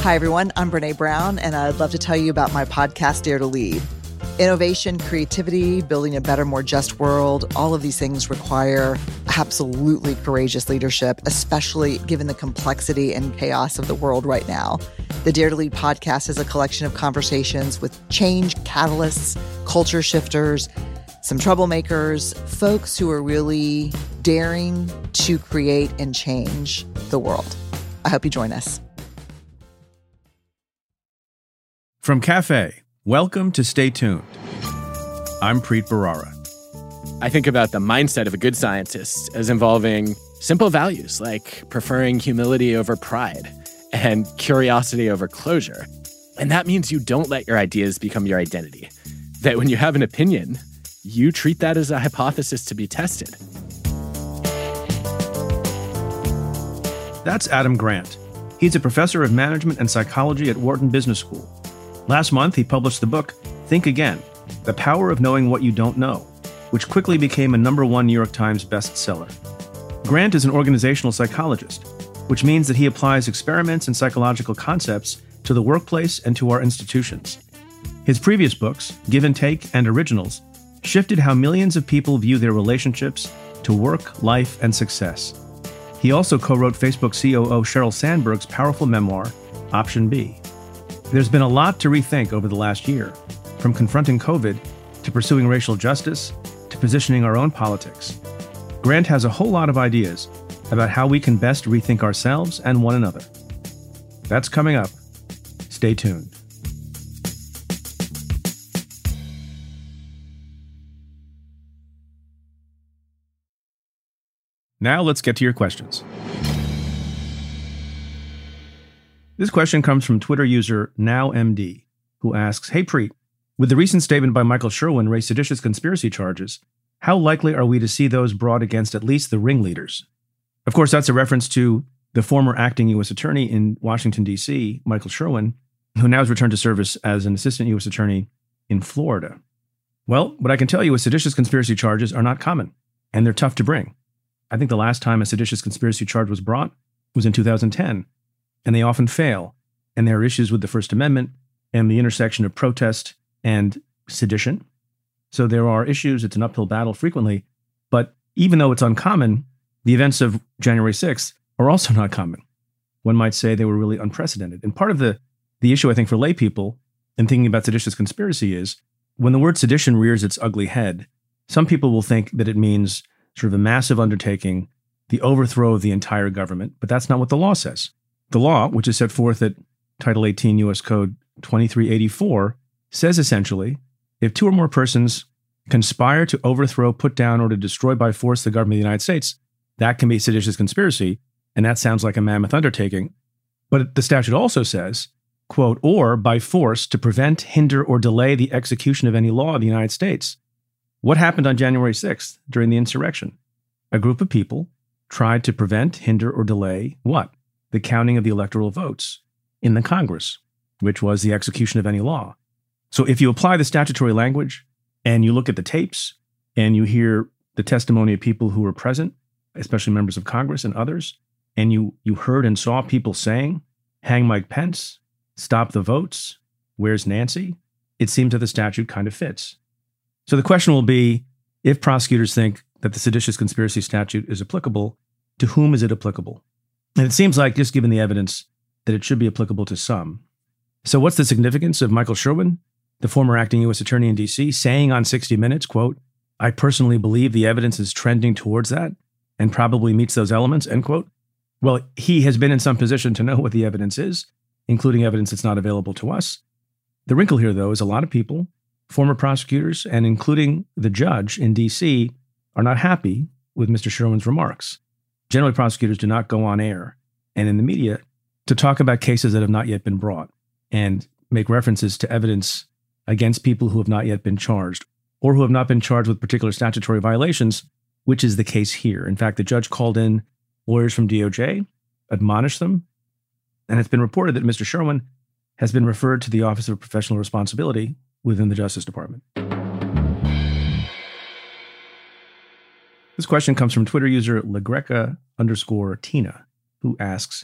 Hi, everyone. I'm Brene Brown, and I'd love to tell you about my podcast, Dare to Lead. Innovation, creativity, building a better, more just world, all of these things require absolutely courageous leadership, especially given the complexity and chaos of the world right now. The Dare to Lead podcast is a collection of conversations with change catalysts, culture shifters, some troublemakers, folks who are really daring to create and change the world. I hope you join us. From Cafe, welcome to Stay Tuned. I'm Preet Bharara. I think about the mindset of a good scientist as involving simple values like preferring humility over pride and curiosity over closure. And that means you don't let your ideas become your identity. That when you have an opinion, you treat that as a hypothesis to be tested. That's Adam Grant. He's a professor of management and psychology at Wharton Business School. Last month, he published the book, Think Again, The Power of Knowing What You Don't Know, which quickly became a #1 New York Times bestseller. Grant is an organizational psychologist, which means that he applies experiments and psychological concepts to the workplace and to our institutions. His previous books, Give and Take and Originals, shifted how millions of people view their relationships to work, life, and success. He also co-wrote Facebook COO Sheryl Sandberg's powerful memoir, Option B. There's been a lot to rethink over the last year, from confronting COVID to pursuing racial justice to positioning our own politics. Grant has a whole lot of ideas about how we can best rethink ourselves and one another. That's coming up. Stay tuned. Now let's get to your questions. This question comes from Twitter user NowMD, who asks, Hey Preet, with the recent statement by Michael Sherwin raised seditious conspiracy charges, how likely are we to see those brought against at least the ringleaders? Of course, that's a reference to the former acting U.S. attorney in Washington, D.C., Michael Sherwin, who now has returned to service as an assistant U.S. attorney in Florida. Well, what I can tell you is seditious conspiracy charges are not common, and they're tough to bring. I think the last time a seditious conspiracy charge was brought was in 2010, and they often fail, and there are issues with the First Amendment and the intersection of protest and sedition. So there are issues, it's an uphill battle frequently, but even though it's uncommon, the events of January 6th are also not common. One might say they were really unprecedented. And part of the issue, I think, for lay people in thinking about seditious conspiracy is when the word sedition rears its ugly head, some people will think that it means sort of a massive undertaking, the overthrow of the entire government, but that's not what the law says. The law, which is set forth at Title 18 U.S. Code 2384, says essentially, if two or more persons conspire to overthrow, put down, or to destroy by force the government of the United States, that can be seditious conspiracy, and that sounds like a mammoth undertaking. But the statute also says, quote, or by force to prevent, hinder, or delay the execution of any law of the United States. What happened on January 6th during the insurrection? A group of people tried to prevent, hinder, or delay what? The counting of the electoral votes in the Congress, which was the execution of any law. So if you apply the statutory language and you look at the tapes and you hear the testimony of people who were present, especially members of Congress and others, and you heard and saw people saying, hang Mike Pence, stop the votes, where's Nancy? It seems that the statute kind of fits. So the question will be, if prosecutors think that the seditious conspiracy statute is applicable, to whom is it applicable? And it seems like, just given the evidence, that it should be applicable to some. So what's the significance of Michael Sherwin, the former acting U.S. attorney in D.C., saying on 60 Minutes, quote, I personally believe the evidence is trending towards that and probably meets those elements, end quote? Well, he has been in some position to know what the evidence is, including evidence that's not available to us. The wrinkle here, though, is a lot of people, former prosecutors, and including the judge in D.C., are not happy with Mr. Sherwin's remarks. Generally, prosecutors do not go on air and in the media to talk about cases that have not yet been brought and make references to evidence against people who have not yet been charged or who have not been charged with particular statutory violations, which is the case here. In fact, the judge called in lawyers from DOJ, admonished them, and it's been reported that Mr. Sherwin has been referred to the Office of Professional Responsibility within the Justice Department. This question comes from Twitter user LaGreca_Tina, who asks,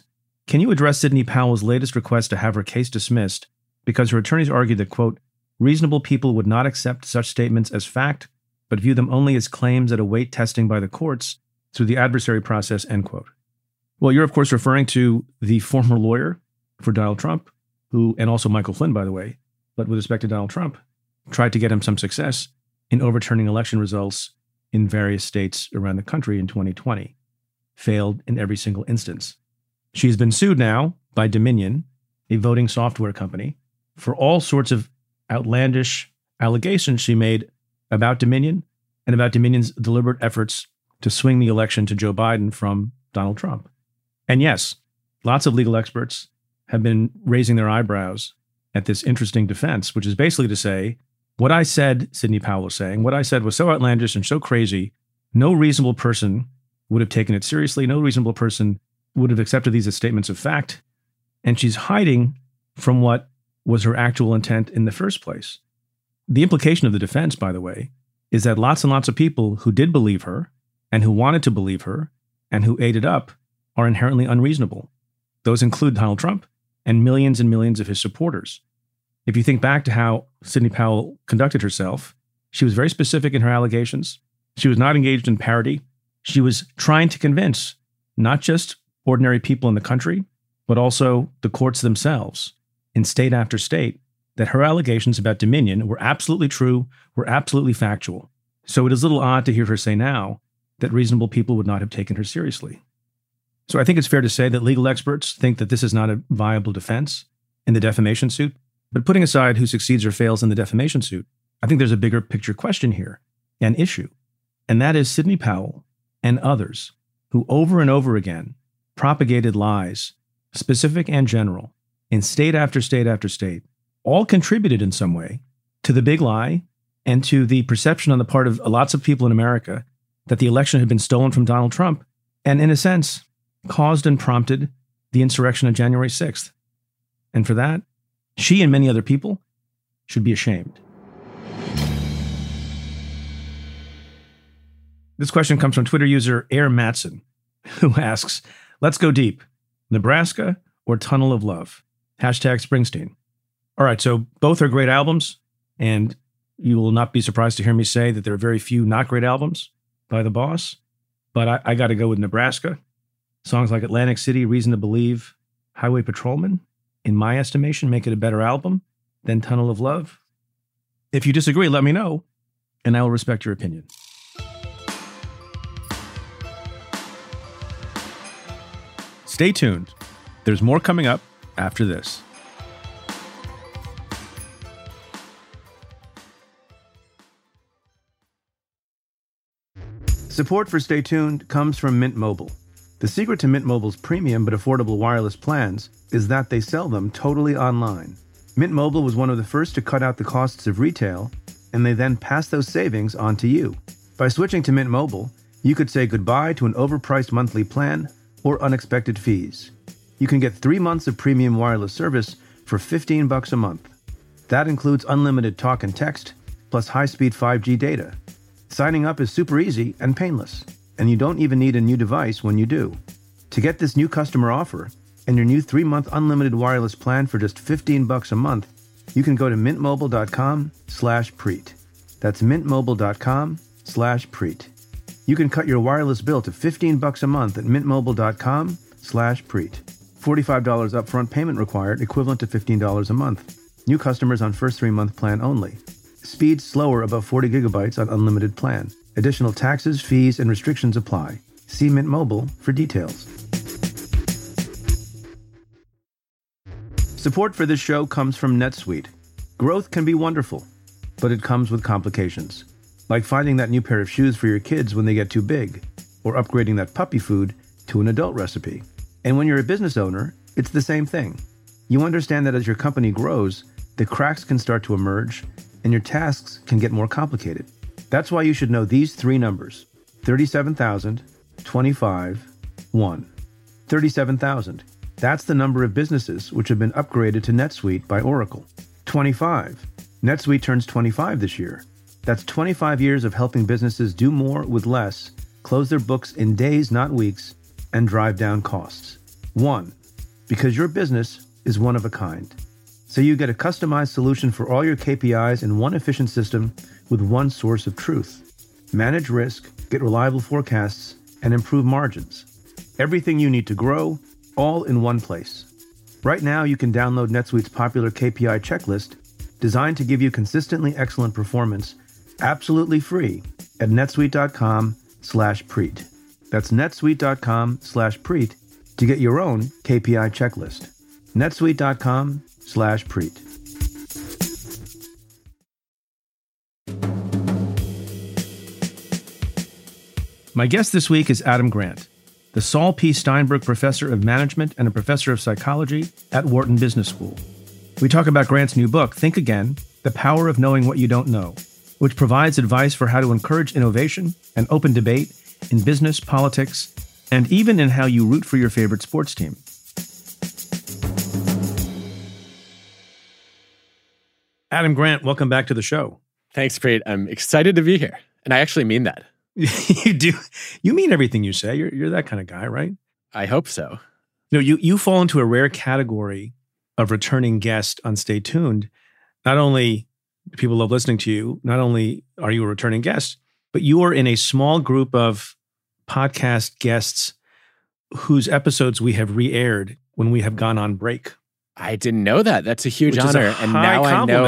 Can you address Sidney Powell's latest request to have her case dismissed because her attorneys argued that, quote, reasonable people would not accept such statements as fact, but view them only as claims that await testing by the courts through the adversary process, end quote. Well, you're, of course, referring to the former lawyer for Donald Trump, who, and also Michael Flynn, by the way, but with respect to Donald Trump, tried to get him some success in overturning election results in various states around the country in 2020. Failed in every single instance. She's been sued now by Dominion, a voting software company, for all sorts of outlandish allegations she made about Dominion and about Dominion's deliberate efforts to swing the election to Joe Biden from Donald Trump. And yes, lots of legal experts have been raising their eyebrows at this interesting defense, which is basically to say, what I said, Sidney Powell was saying, what I said was so outlandish and so crazy, no reasonable person would have taken it seriously. No reasonable person would have accepted these as statements of fact. And she's hiding from what was her actual intent in the first place. The implication of the defense, by the way, is that lots and lots of people who did believe her and who wanted to believe her and who ate it up are inherently unreasonable. Those include Donald Trump and millions of his supporters. If you think back to how Sidney Powell conducted herself, she was very specific in her allegations. She was not engaged in parody. She was trying to convince not just ordinary people in the country, but also the courts themselves in state after state that her allegations about Dominion were absolutely true, were absolutely factual. So it is a little odd to hear her say now that reasonable people would not have taken her seriously. So I think it's fair to say that legal experts think that this is not a viable defense in the defamation suit. But putting aside who succeeds or fails in the defamation suit, I think there's a bigger picture question here, an issue. And that is Sidney Powell and others who over and over again propagated lies, specific and general, in state after state after state, all contributed in some way to the big lie and to the perception on the part of lots of people in America that the election had been stolen from Donald Trump, and in a sense, caused and prompted the insurrection of January 6th. And for that, she and many other people should be ashamed. This question comes from Twitter user Air Matson, who asks, let's go deep. Nebraska or Tunnel of Love? Hashtag Springsteen. All right, so both are great albums, and you will not be surprised to hear me say that there are very few not great albums by the boss, but I got to go with Nebraska. Songs like Atlantic City, Reason to Believe, Highway Patrolman, in my estimation, make it a better album than Tunnel of Love. If you disagree, let me know, and I will respect your opinion. Stay tuned. There's more coming up after this. Support for Stay Tuned comes from Mint Mobile. The secret to Mint Mobile's premium but affordable wireless plans is that they sell them totally online. Mint Mobile was one of the first to cut out the costs of retail, and they then pass those savings on to you. By switching to Mint Mobile, you could say goodbye to an overpriced monthly plan or unexpected fees. You can get 3 months of premium wireless service for $15 a month. That includes unlimited talk and text, plus high-speed 5G data. Signing up is super easy and painless, and you don't even need a new device when you do. To get this new customer offer and your new 3-month unlimited wireless plan for just $15 a month, you can go to mintmobile.com/Preet. That's mintmobile.com/Preet. You can cut your wireless bill to $15 a month at mintmobile.com/Preet. $45 upfront payment required, equivalent to $15 a month. New customers on first 3-month plan only. Speed slower above 40 gigabytes on unlimited plan. Additional taxes, fees, and restrictions apply. See Mint Mobile for details. Support for this show comes from NetSuite. Growth can be wonderful, but it comes with complications. Like finding that new pair of shoes for your kids when they get too big, or upgrading that puppy food to an adult recipe. And when you're a business owner, it's the same thing. You understand that as your company grows, the cracks can start to emerge, and your tasks can get more complicated. That's why you should know these 3 numbers: 37,000, 25, 1. 37,000. That's the number of businesses which have been upgraded to NetSuite by Oracle. 25. NetSuite turns 25 this year. That's 25 years of helping businesses do more with less, close their books in days, not weeks, and drive down costs. 1. because your business is one of a kind. So you get a customized solution for all your KPIs in one efficient system with one source of truth. Manage risk, get reliable forecasts, and improve margins. Everything you need to grow, all in one place. Right now, you can download NetSuite's popular KPI checklist designed to give you consistently excellent performance, absolutely free at netsuite.com/Preet. That's netsuite.com/Preet to get your own KPI checklist. netsuite.com/Preet. My guest this week is Adam Grant, the Saul P. Steinberg Professor of Management and a Professor of Psychology at Wharton Business School. We talk about Grant's new book, Think Again, The Power of Knowing What You Don't Know, which provides advice for how to encourage innovation and open debate in business, politics, and even in how you root for your favorite sports team. Adam Grant, welcome back to the show. Thanks, Preet. I'm excited to be here. And I actually mean that. You do. You mean everything you say. You're that kind of guy, right? I hope so. No, you fall into a rare category of returning guest on Stay Tuned. Not only do people love listening to you, not only are you a returning guest, but you are in a small group of podcast guests whose episodes we have re-aired when we have gone on break. I didn't know that. That's a huge honor. And now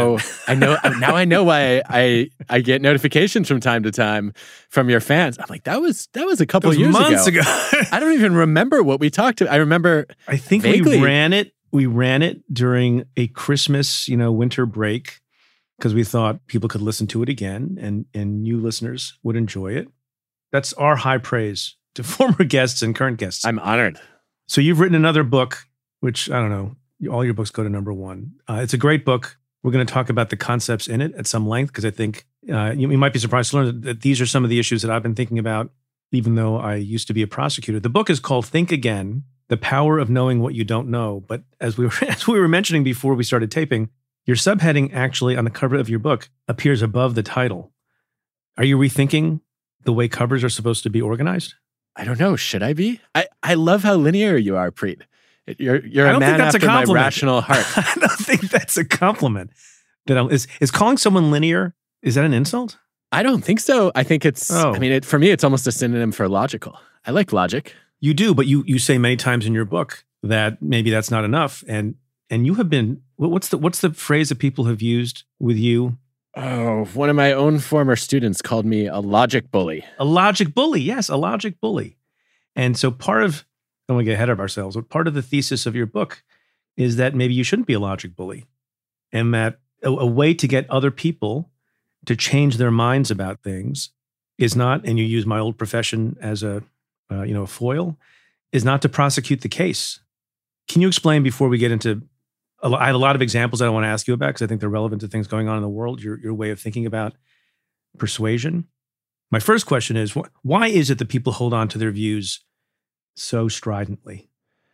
I know why I get notifications from time to time from your fans. I'm like, that was a couple of years months ago. I don't even remember what we talked about. I remember I think vaguely. we ran it during a Christmas, winter break because we thought people could listen to it again and new listeners would enjoy it. That's our high praise to former guests and current guests. I'm honored. So you've written another book, which I don't know, all your books go to number one. It's a great book. We're going to talk about the concepts in it at some length because I think you might be surprised to learn that these are some of the issues that I've been thinking about, even though I used to be a prosecutor. The book is called Think Again, The Power of Knowing What You Don't Know. But as we were mentioning before we started taping, your subheading actually on the cover of your book appears above the title. Are you rethinking the way covers are supposed to be organized? I don't know. Should I be? I love how linear you are, Preet. You're a man after my rational heart. I don't think that's a compliment. Is calling someone linear, is that an insult? I don't think so. I think it's, for me, it's almost a synonym for logical. I like logic. You do, but you say many times in your book that maybe that's not enough. And you have been, what's the phrase that people have used with you? Oh, one of my own former students called me a logic bully. A logic bully, yes, a logic bully. And so I don't want to get ahead of ourselves, but part of the thesis of your book is that maybe you shouldn't be a logic bully, and that a way to get other people to change their minds about things is not, and you use my old profession as a foil, is not to prosecute the case. Can you explain before we get into, I have a lot of examples that I want to ask you about because I think they're relevant to things going on in the world, your way of thinking about persuasion. My first question is, why is it that people hold on to their views so stridently?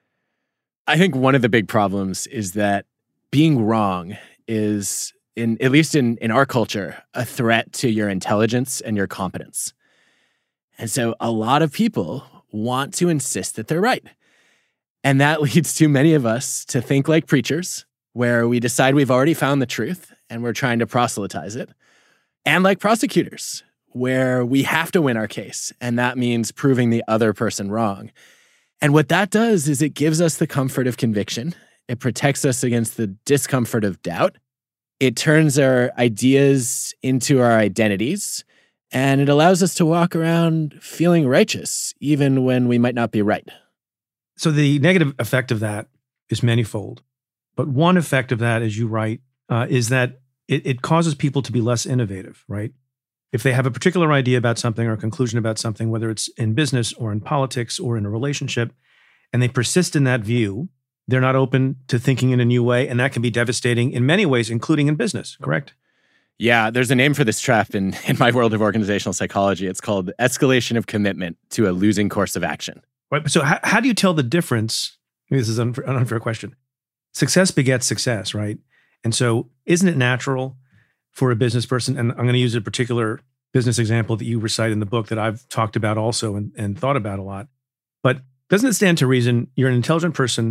I think one of the big problems is that being wrong is, at least in our culture, a threat to your intelligence and your competence. And so a lot of people want to insist that they're right. And that leads to many of us to think like preachers, where we decide we've already found the truth and we're trying to proselytize it. And like prosecutors, where we have to win our case, and that means proving the other person wrong. And what that does is it gives us the comfort of conviction. It protects us against the discomfort of doubt. It turns our ideas into our identities, and it allows us to walk around feeling righteous, even when we might not be right. So the negative effect of that is manifold. But one effect of that, as you write, is that it causes people to be less innovative, right? If they have a particular idea about something or a conclusion about something, whether it's in business or in politics or in a relationship, and they persist in that view, they're not open to thinking in a new way. And that can be devastating in many ways, including in business, correct? Yeah, there's a name for this trap in my world of organizational psychology. It's called escalation of commitment to a losing course of action. Right. So how do you tell the difference? Maybe this is an unfair question. Success begets success, right? And so isn't it natural for a business person, and I'm going to use a particular business example that you recite in the book that I've talked about also and thought about a lot, but doesn't it stand to reason you're an intelligent person,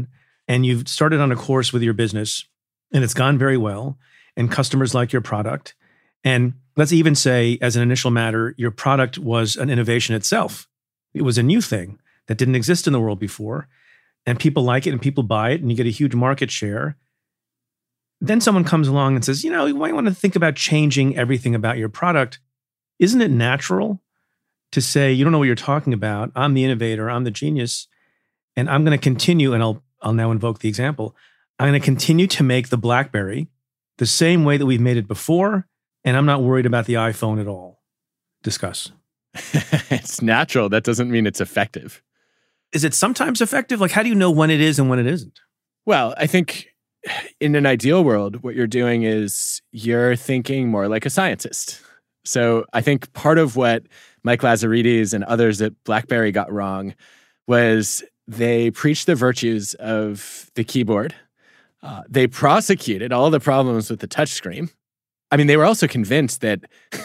and you've started on a course with your business and it's gone very well and customers like your product. And let's even say, as an initial matter, your product was an innovation itself. It was a new thing that didn't exist in the world before, and people like it and people buy it and you get a huge market share. Then someone comes along and says, you might want to think about changing everything about your product. Isn't it natural to say, you don't know what you're talking about. I'm the innovator, I'm the genius, and I'm going to continue, and I'll now invoke the example. I'm going to continue to make the BlackBerry the same way that we've made it before, and I'm not worried about the iPhone at all. Discuss. It's natural. That doesn't mean it's effective. Is it sometimes effective? Like, how do you know when it is and when it isn't? Well, I think in an ideal world, what you're doing is you're thinking more like a scientist. So I think part of what Mike Lazaridis and others at BlackBerry got wrong was they preached the virtues of the keyboard. They prosecuted all the problems with the touchscreen. I mean, they were also convinced that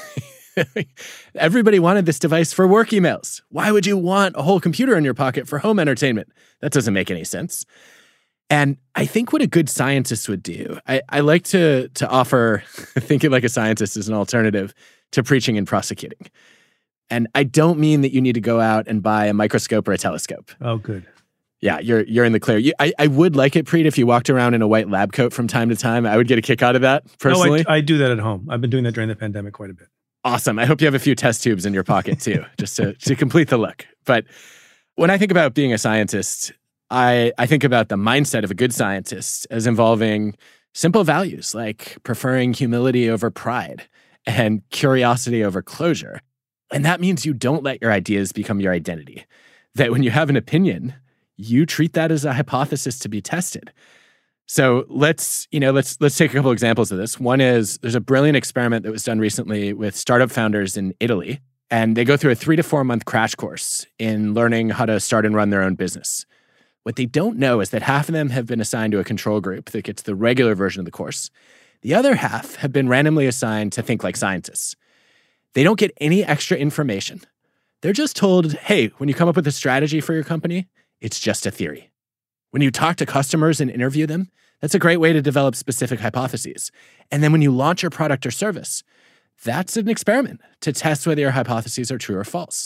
everybody wanted this device for work emails. Why would you want a whole computer in your pocket for home entertainment? That doesn't make any sense. And I think what a good scientist would do, I like to offer thinking like a scientist as an alternative to preaching and prosecuting. And I don't mean that you need to go out and buy a microscope or a telescope. Oh, good. Yeah, you're in the clear. I would like it, Preet, if you walked around in a white lab coat from time to time. I would get a kick out of that, personally. No, I do that at home. I've been doing that during the pandemic quite a bit. Awesome. I hope you have a few test tubes in your pocket, too, just to complete the look. But when I think about being a scientist, I think about the mindset of a good scientist as involving simple values like preferring humility over pride and curiosity over closure. And that means you don't let your ideas become your identity. That when you have an opinion, you treat that as a hypothesis to be tested. So let's take a couple examples of this. One is there's a brilliant experiment that was done recently with startup founders in Italy, and they go through a 3 to 4 month crash course in learning how to start and run their own business. What they don't know is that half of them have been assigned to a control group that gets the regular version of the course. The other half have been randomly assigned to think like scientists. They don't get any extra information. They're just told, hey, when you come up with a strategy for your company, it's just a theory. When you talk to customers and interview them, that's a great way to develop specific hypotheses. And then when you launch your product or service, that's an experiment to test whether your hypotheses are true or false.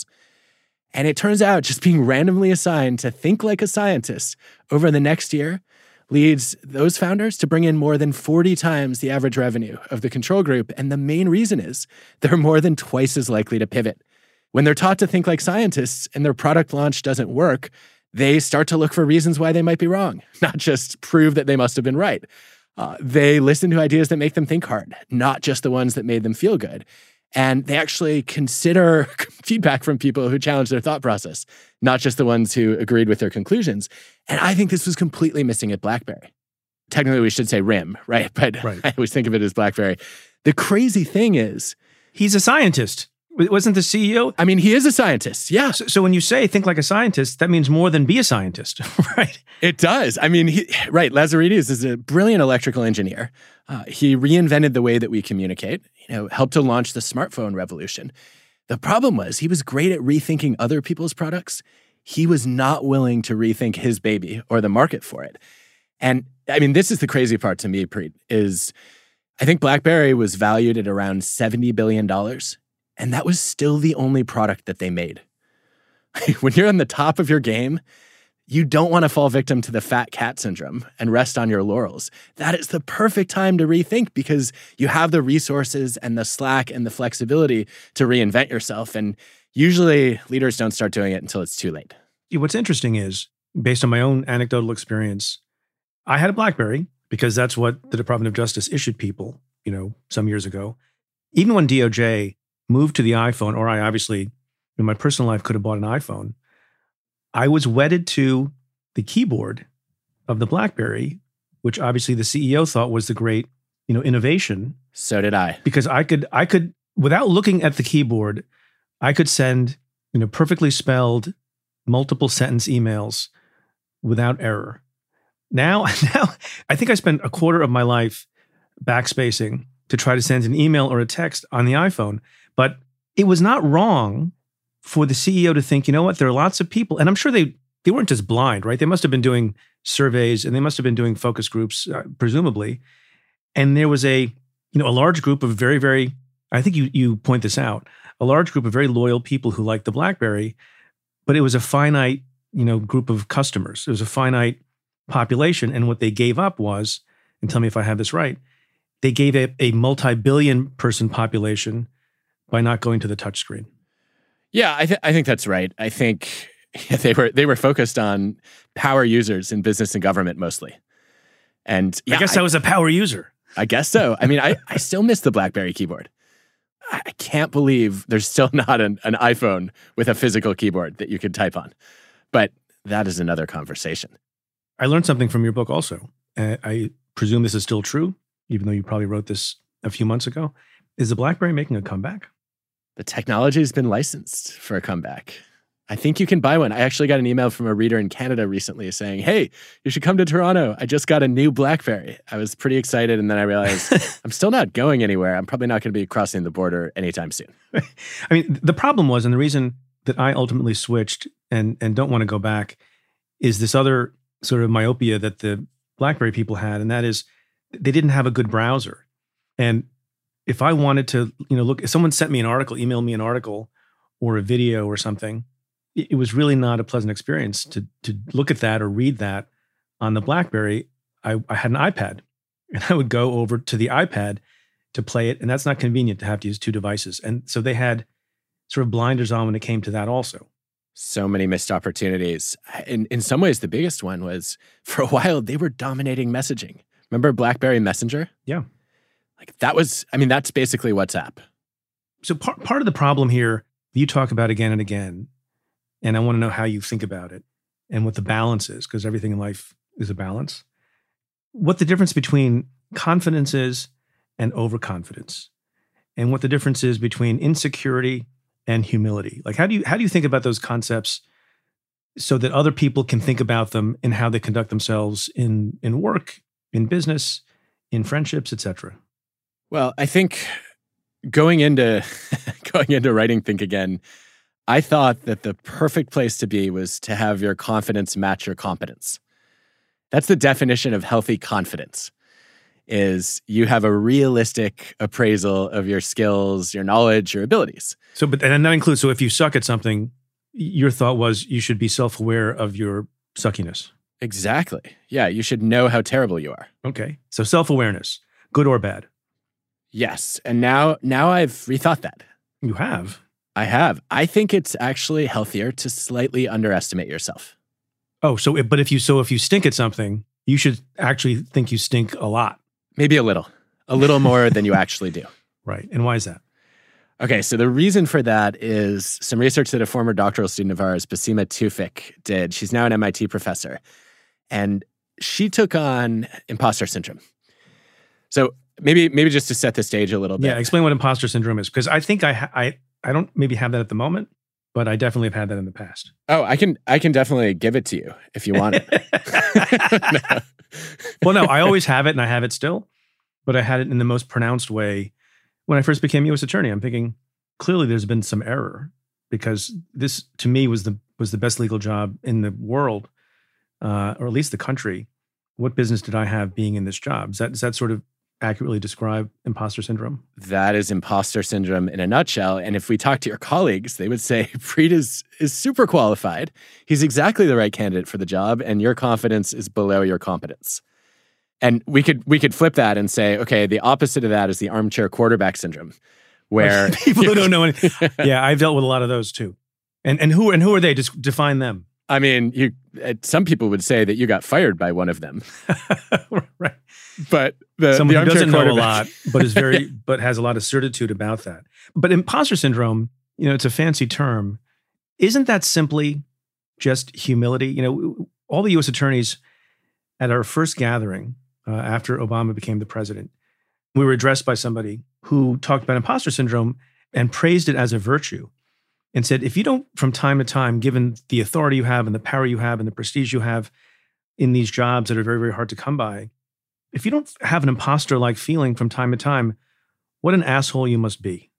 And it turns out just being randomly assigned to think like a scientist over the next year leads those founders to bring in more than 40 times the average revenue of the control group. And the main reason is they're more than twice as likely to pivot. When they're taught to think like scientists and their product launch doesn't work, they start to look for reasons why they might be wrong, not just prove that they must have been right. They listen to ideas that make them think hard, not just the ones that made them feel good. And they actually consider feedback from people who challenge their thought process, not just the ones who agreed with their conclusions. And I think this was completely missing at BlackBerry. Technically, we should say RIM, right? But right. I always think of it as BlackBerry. The crazy thing is, he's a scientist. Wasn't the CEO? I mean, he is a scientist, yeah. So when you say think like a scientist, that means more than be a scientist, right? It does. I mean, Lazaridis is a brilliant electrical engineer. He reinvented the way that we communicate, helped to launch the smartphone revolution. The problem was he was great at rethinking other people's products. He was not willing to rethink his baby or the market for it. And I mean, this is the crazy part to me, Preet, is I think BlackBerry was valued at around $70 billion. And that was still the only product that they made. When you're on the top of your game, you don't want to fall victim to the fat cat syndrome and rest on your laurels. That is the perfect time to rethink because you have the resources and the slack and the flexibility to reinvent yourself. And usually leaders don't start doing it until it's too late. What's interesting is, based on my own anecdotal experience, I had a BlackBerry because that's what the Department of Justice issued people, some years ago. Even when DOJ moved to the iPhone, or I obviously, in my personal life, could have bought an iPhone, I was wedded to the keyboard of the BlackBerry, which obviously the CEO thought was the great, innovation. So did I. Because I could, without looking at the keyboard, I could send, perfectly spelled, multiple sentence emails without error. Now, I think I spent a quarter of my life backspacing to try to send an email or a text on the iPhone. But it was not wrong for the CEO to think, there are lots of people, and I'm sure they weren't just blind, right? They must have been doing surveys, and they must have been doing focus groups, presumably. And there was a large group of very, very, I think you point this out, a large group of very loyal people who liked the BlackBerry, but it was a finite, group of customers. It was a finite population. And what they gave up was, and tell me if I have this right, they gave a multi-billion person population by not going to the touchscreen. Yeah, I think that's right. I think they were focused on power users in business and government mostly. And I guess I was a power user. I guess so. I mean, I still miss the BlackBerry keyboard. I can't believe there's still not an iPhone with a physical keyboard that you could type on. But that is another conversation. I learned something from your book also. I presume this is still true, even though you probably wrote this a few months ago. Is the BlackBerry making a comeback? The technology has been licensed for a comeback. I think you can buy one. I actually got an email from a reader in Canada recently saying, hey, you should come to Toronto. I just got a new BlackBerry. I was pretty excited, and then I realized I'm still not going anywhere. I'm probably not going to be crossing the border anytime soon. I mean, the problem was, and the reason that I ultimately switched and don't want to go back is this other sort of myopia that the BlackBerry people had, and that is they didn't have a good browser. And if I wanted to, look, if someone sent me an article, emailed me an article or a video or something, it was really not a pleasant experience to look at that or read that on the BlackBerry. I had an iPad, and I would go over to the iPad to play it, and that's not convenient to have to use two devices. And so they had sort of blinders on when it came to that also. So many missed opportunities. In some ways, the biggest one was, for a while, they were dominating messaging. Remember BlackBerry Messenger? Yeah. That's basically WhatsApp. So part of the problem here, you talk about again and again, and I want to know how you think about it and what the balance is, because everything in life is a balance. What the difference between confidence is and overconfidence, and what the difference is between insecurity and humility. Like, how do you think about those concepts so that other people can think about them and how they conduct themselves in work, in business, in friendships, etc.? Well, I think going into writing Think Again, I thought that the perfect place to be was to have your confidence match your competence. That's the definition of healthy confidence, is you have a realistic appraisal of your skills, your knowledge, your abilities. And that includes, so if you suck at something, your thought was you should be self-aware of your suckiness. Exactly. Yeah, you should know how terrible you are. Okay. So self-awareness, good or bad? Yes. And now I've rethought that. You have? I have. I think it's actually healthier to slightly underestimate yourself. Oh, so if you stink at something, you should actually think you stink a lot. Maybe a little more than you actually do. Right. And why is that? Okay, so the reason for that is some research that a former doctoral student of ours, Basima Tufik, did. She's now an MIT professor. And she took on imposter syndrome. So maybe just to set the stage a little bit. Yeah, explain what imposter syndrome is, because I think I don't maybe have that at the moment, but I definitely have had that in the past. Oh, I can definitely give it to you if you want it. No. Well, no, I always have it, and I have it still, but I had it in the most pronounced way when I first became U.S. attorney. I'm thinking, clearly there's been some error, because this, to me, was the best legal job in the world, or at least the country. What business did I have being in this job? Does that sort of accurately describe imposter syndrome? That is imposter syndrome in a nutshell. And if we talk to your colleagues, they would say, Preet is super qualified. He's exactly the right candidate for the job, and your confidence is below your competence. And we could flip that and say, okay, the opposite of that is the armchair quarterback syndrome, where people who don't know anything. Yeah, I've dealt with a lot of those too. And who are they? Just define them. I mean, some people would say that you got fired by one of them. Right. But someone who doesn't know a lot, but has a lot of certitude about that. But imposter syndrome, it's a fancy term. Isn't that simply just humility? All the U.S. attorneys at our first gathering after Obama became the president, we were addressed by somebody who talked about imposter syndrome and praised it as a virtue, and said, if you don't, from time to time, given the authority you have and the power you have and the prestige you have in these jobs that are very, very hard to come by, if you don't have an imposter-like feeling from time to time, what an asshole you must be.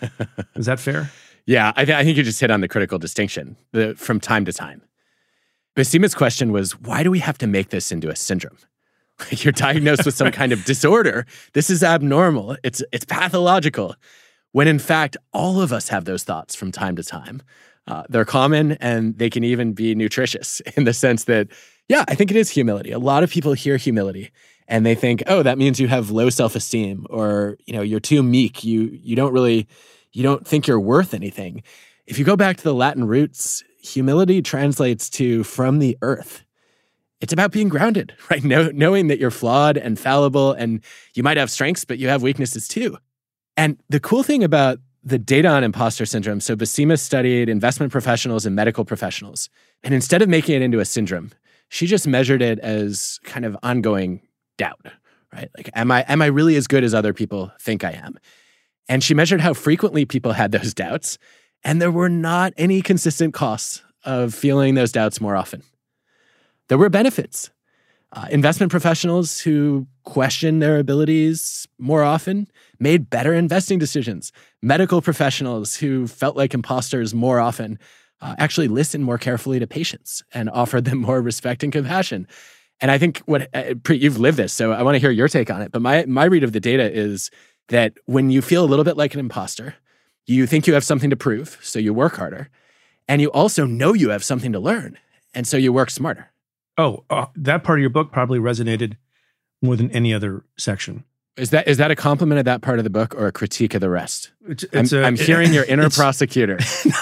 Is that fair? Yeah, I think you just hit on the critical distinction, from time to time. Basima's question was, why do we have to make this into a syndrome? Like, you're diagnosed with some kind of disorder. This is abnormal. It's pathological. When in fact, all of us have those thoughts from time to time. They're common, and they can even be nutritious in the sense that, yeah, I think it is humility. A lot of people hear humility and they think, oh, that means you have low self-esteem, or, you're too meek. You don't think you're worth anything. If you go back to the Latin roots, humility translates to from the earth. It's about being grounded, right? Knowing that you're flawed and fallible, and you might have strengths, but you have weaknesses too. And the cool thing about the data on imposter syndrome, so Basima studied investment professionals and medical professionals. And instead of making it into a syndrome, she just measured it as kind of ongoing doubt, right? Like, am I really as good as other people think I am? And she measured how frequently people had those doubts. And there were not any consistent costs of feeling those doubts more often. There were benefits. Investment professionals who questioned their abilities more often made better investing decisions. Medical professionals who felt like imposters more often actually listened more carefully to patients and offered them more respect and compassion. And I think you've lived this, so I want to hear your take on it. But my read of the data is that when you feel a little bit like an imposter, you think you have something to prove, so you work harder. And you also know you have something to learn, and so you work smarter. Oh, that part of your book probably resonated more than any other section. Is that a compliment of that part of the book or a critique of the rest? I'm hearing your inner prosecutor.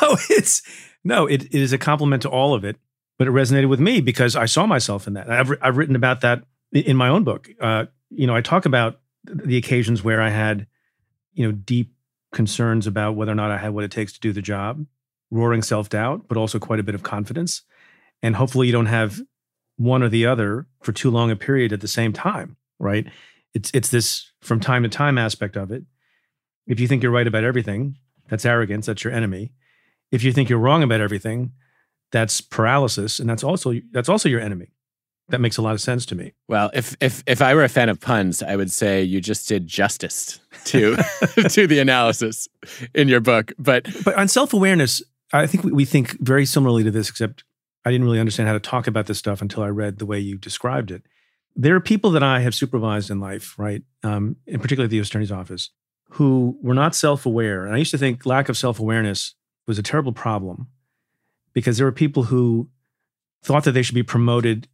It is a compliment to all of it, but it resonated with me because I saw myself in that. I've written about that in my own book. I talk about the occasions where I had, deep concerns about whether or not I had what it takes to do the job, roaring self-doubt, but also quite a bit of confidence. And hopefully you don't have one or the other for too long a period at the same time, right? It's this from time to time aspect of it. If you think you're right about everything, that's arrogance, that's your enemy. If you think you're wrong about everything, that's paralysis, and that's also your enemy. That makes a lot of sense to me. Well, if I were a fan of puns, I would say you just did justice to to the analysis in your book. But on self-awareness, I think we think very similarly to this, except I didn't really understand how to talk about this stuff until I read the way you described it. There are people that I have supervised in life, right, in particular at the U.S. Attorney's Office, who were not self-aware. And I used to think lack of self-awareness was a terrible problem because there were people who thought that they should be promoted,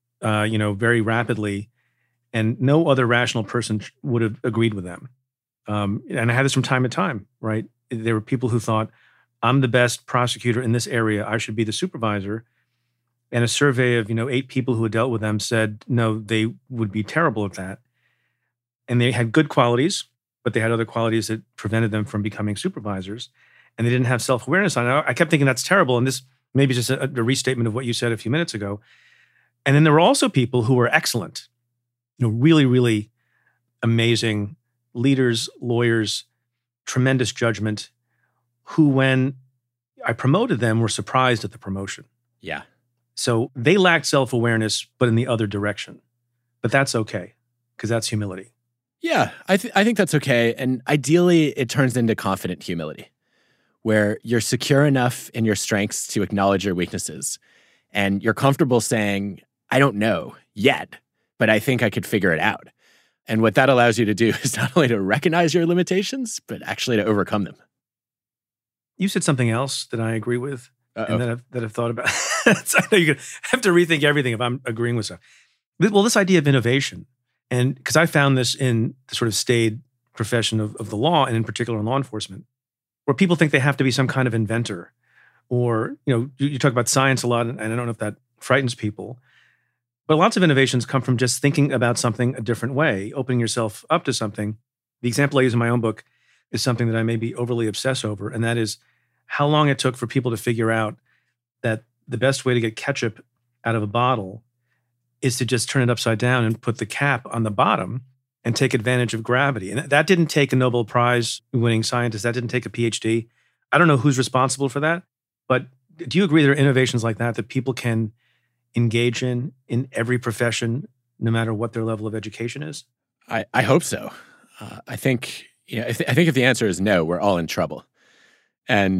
very rapidly, and no other rational person would have agreed with them. And I had this from time to time, right? There were people who thought, I'm the best prosecutor in this area, I should be the supervisor. And a survey of, 8 people who had dealt with them said, no, they would be terrible at that. And they had good qualities, but they had other qualities that prevented them from becoming supervisors. And they didn't have self-awareness on it. I kept thinking that's terrible. And this maybe just a restatement of what you said a few minutes ago. And then there were also people who were excellent, really, really amazing leaders, lawyers, tremendous judgment, who, when I promoted them, were surprised at the promotion. Yeah. So they lacked self-awareness, but in the other direction. But that's okay, because that's humility. Yeah, I think that's okay. And ideally, it turns into confident humility, where you're secure enough in your strengths to acknowledge your weaknesses. And you're comfortable saying, I don't know yet, but I think I could figure it out. And what that allows you to do is not only to recognize your limitations, but actually to overcome them. You said something else that I agree with, Uh-oh. and that I've thought about. So I know you're going to have to rethink everything if I'm agreeing with stuff. Well, this idea of innovation, and because I found this in the sort of staid profession of the law, and in particular in law enforcement, where people think they have to be some kind of inventor. Or, you talk about science a lot, and I don't know if that frightens people. But lots of innovations come from just thinking about something a different way, opening yourself up to something. The example I use in my own book is something that I maybe overly obsess over, and that is how long it took for people to figure out that the best way to get ketchup out of a bottle is to just turn it upside down and put the cap on the bottom and take advantage of gravity. And that didn't take a Nobel Prize winning scientist. That didn't take a PhD. I don't know who's responsible for that, but do you agree there are innovations like that people can engage in every profession, no matter what their level of education is? I hope so. I think if the answer is no, we're all in trouble. And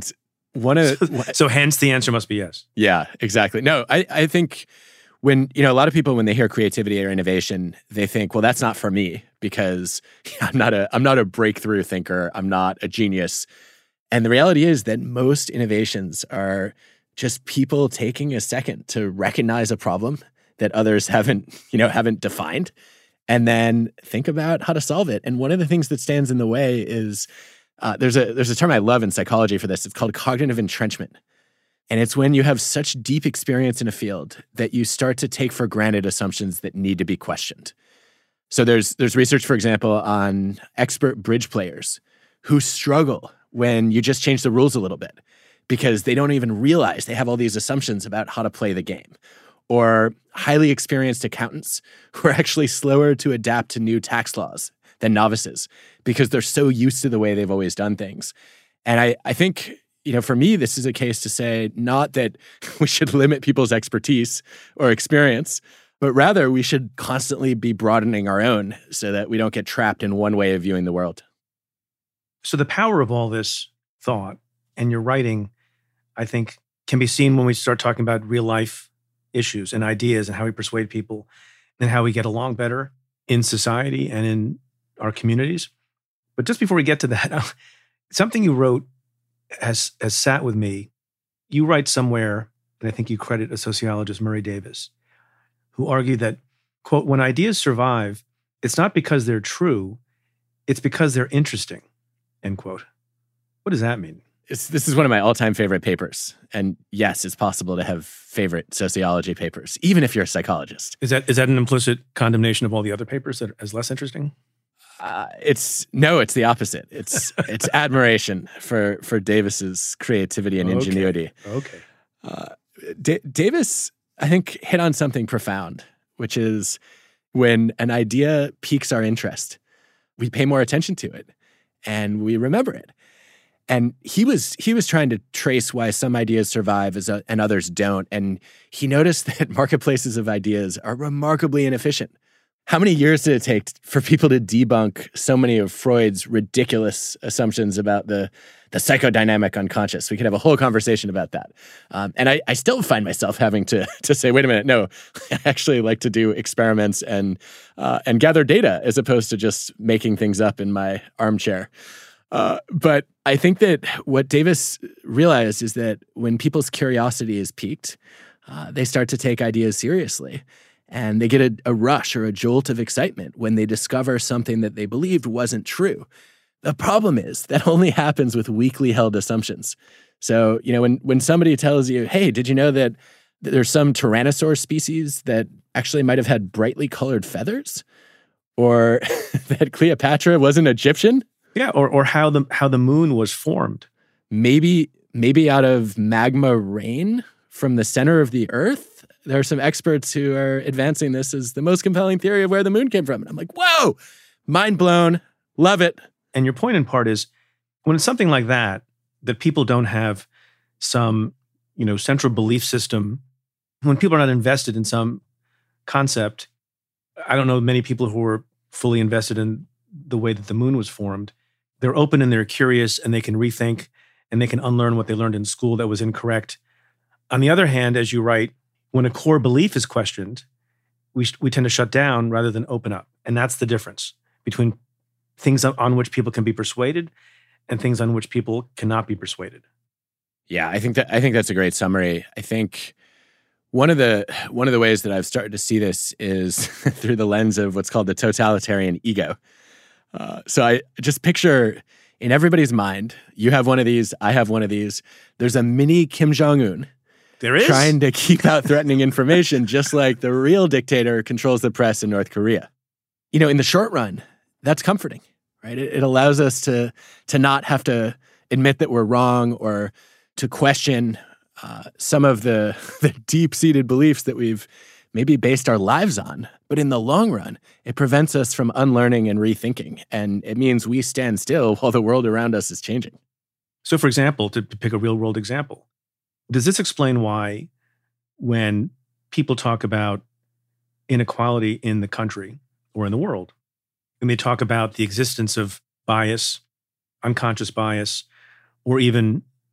So hence the answer must be yes. Yeah, exactly. No, I think when, a lot of people, when they hear creativity or innovation, they think, well, that's not for me because I'm not a breakthrough thinker. I'm not a genius. And the reality is that most innovations are just people taking a second to recognize a problem that others haven't defined, and then think about how to solve it. And one of the things that stands in the way is there's a term I love in psychology for this. It's called cognitive entrenchment. And it's when you have such deep experience in a field that you start to take for granted assumptions that need to be questioned. So there's research, for example, on expert bridge players who struggle when you just change the rules a little bit because they don't even realize they have all these assumptions about how to play the game. Or highly experienced accountants who are actually slower to adapt to new tax laws than novices because they're so used to the way they've always done things. And I think, for me, this is a case to say not that we should limit people's expertise or experience, but rather we should constantly be broadening our own so that we don't get trapped in one way of viewing the world. So the power of all this thought and your writing, I think, can be seen when we start talking about real life issues and ideas and how we persuade people and how we get along better in society and in our communities. But just before we get to that, something you wrote has sat with me. You write somewhere, and I think you credit a sociologist, Murray Davis, who argued that, quote, when ideas survive, it's not because they're true, it's because they're interesting, end quote. What does that mean? This is one of my all-time favorite papers. And yes, it's possible to have favorite sociology papers, even if you're a psychologist. Is that an implicit condemnation of all the other papers that as less interesting? It's the opposite. It's admiration for Davis's creativity and ingenuity. Okay. Davis, I think, hit on something profound, which is when an idea piques our interest, we pay more attention to it and we remember it. And he was trying to trace why some ideas survive and others don't. And he noticed that marketplaces of ideas are remarkably inefficient. How many years did it take for people to debunk so many of Freud's ridiculous assumptions about the psychodynamic unconscious? We could have a whole conversation about that. And I still find myself having to say, wait a minute, no, I actually like to do experiments and gather data as opposed to just making things up in my armchair. But I think that what Davis realized is that when people's curiosity is piqued, they start to take ideas seriously. And they get a rush or a jolt of excitement when they discover something that they believed wasn't true. The problem is that only happens with weakly held assumptions. So, when somebody tells you, hey, did you know that there's some tyrannosaur species that actually might have had brightly colored feathers? Or that Cleopatra wasn't Egyptian? Yeah, or how the moon was formed. Maybe out of magma rain from the center of the earth. There are some experts who are advancing this as the most compelling theory of where the moon came from. And I'm like, whoa, mind blown, love it. And your point in part is when it's something like that people don't have some, central belief system, when people are not invested in some concept, I don't know many people who are fully invested in the way that the moon was formed. They're open and they're curious and they can rethink and they can unlearn what they learned in school that was incorrect. On the other hand, as you write, when a core belief is questioned, we tend to shut down rather than open up. And that's the difference between things on which people can be persuaded and things on which people cannot be persuaded. Yeah, I think that's a great summary. I think one of the ways that I've started to see this is through the lens of what's called the totalitarian ego. So I just picture in everybody's mind, you have one of these, I have one of these. There's a mini Kim Jong-un. There is? Trying to keep out threatening information, just like the real dictator controls the press in North Korea. In the short run, that's comforting, right? It allows us to not have to admit that we're wrong or to question some of the deep-seated beliefs that we've maybe based our lives on. But in the long run, it prevents us from unlearning and rethinking. And it means we stand still while the world around us is changing. So, for example, to pick a real-world example, does this explain why when people talk about inequality in the country or in the world, and they talk about the existence of bias, unconscious bias, or even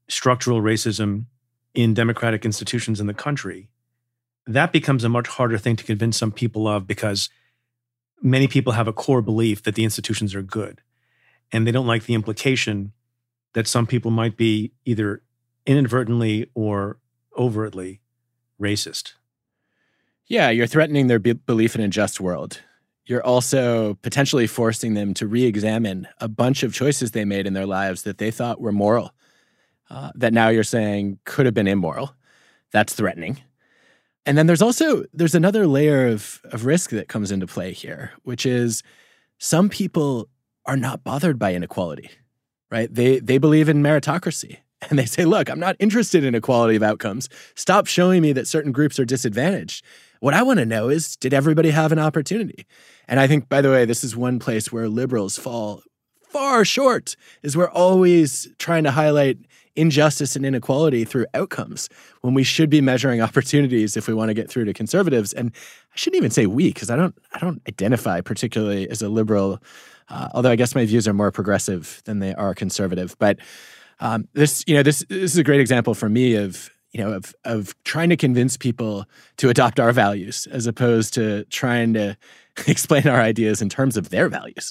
structural racism in democratic institutions in the country, that becomes a much harder thing to convince some people of, because many people have a core belief that the institutions are good. And they don't like the implication that some people might be either inadvertently or overtly racist. Yeah, you're threatening their belief in a just world. You're also potentially forcing them to re-examine a bunch of choices they made in their lives that they thought were moral, that now you're saying could have been immoral. That's threatening. And then there's another layer of risk that comes into play here, which is some people are not bothered by inequality, right? They believe in meritocracy. And they say, look, I'm not interested in equality of outcomes. Stop showing me that certain groups are disadvantaged. What I want to know is, did everybody have an opportunity? And I think, by the way, this is one place where liberals fall far short, is we're always trying to highlight injustice and inequality through outcomes when we should be measuring opportunities if we want to get through to conservatives. And I shouldn't even say we, because I don't identify particularly as a liberal, although I guess my views are more progressive than they are conservative. But this is a great example for me of trying to convince people to adopt our values as opposed to trying to explain our ideas in terms of their values.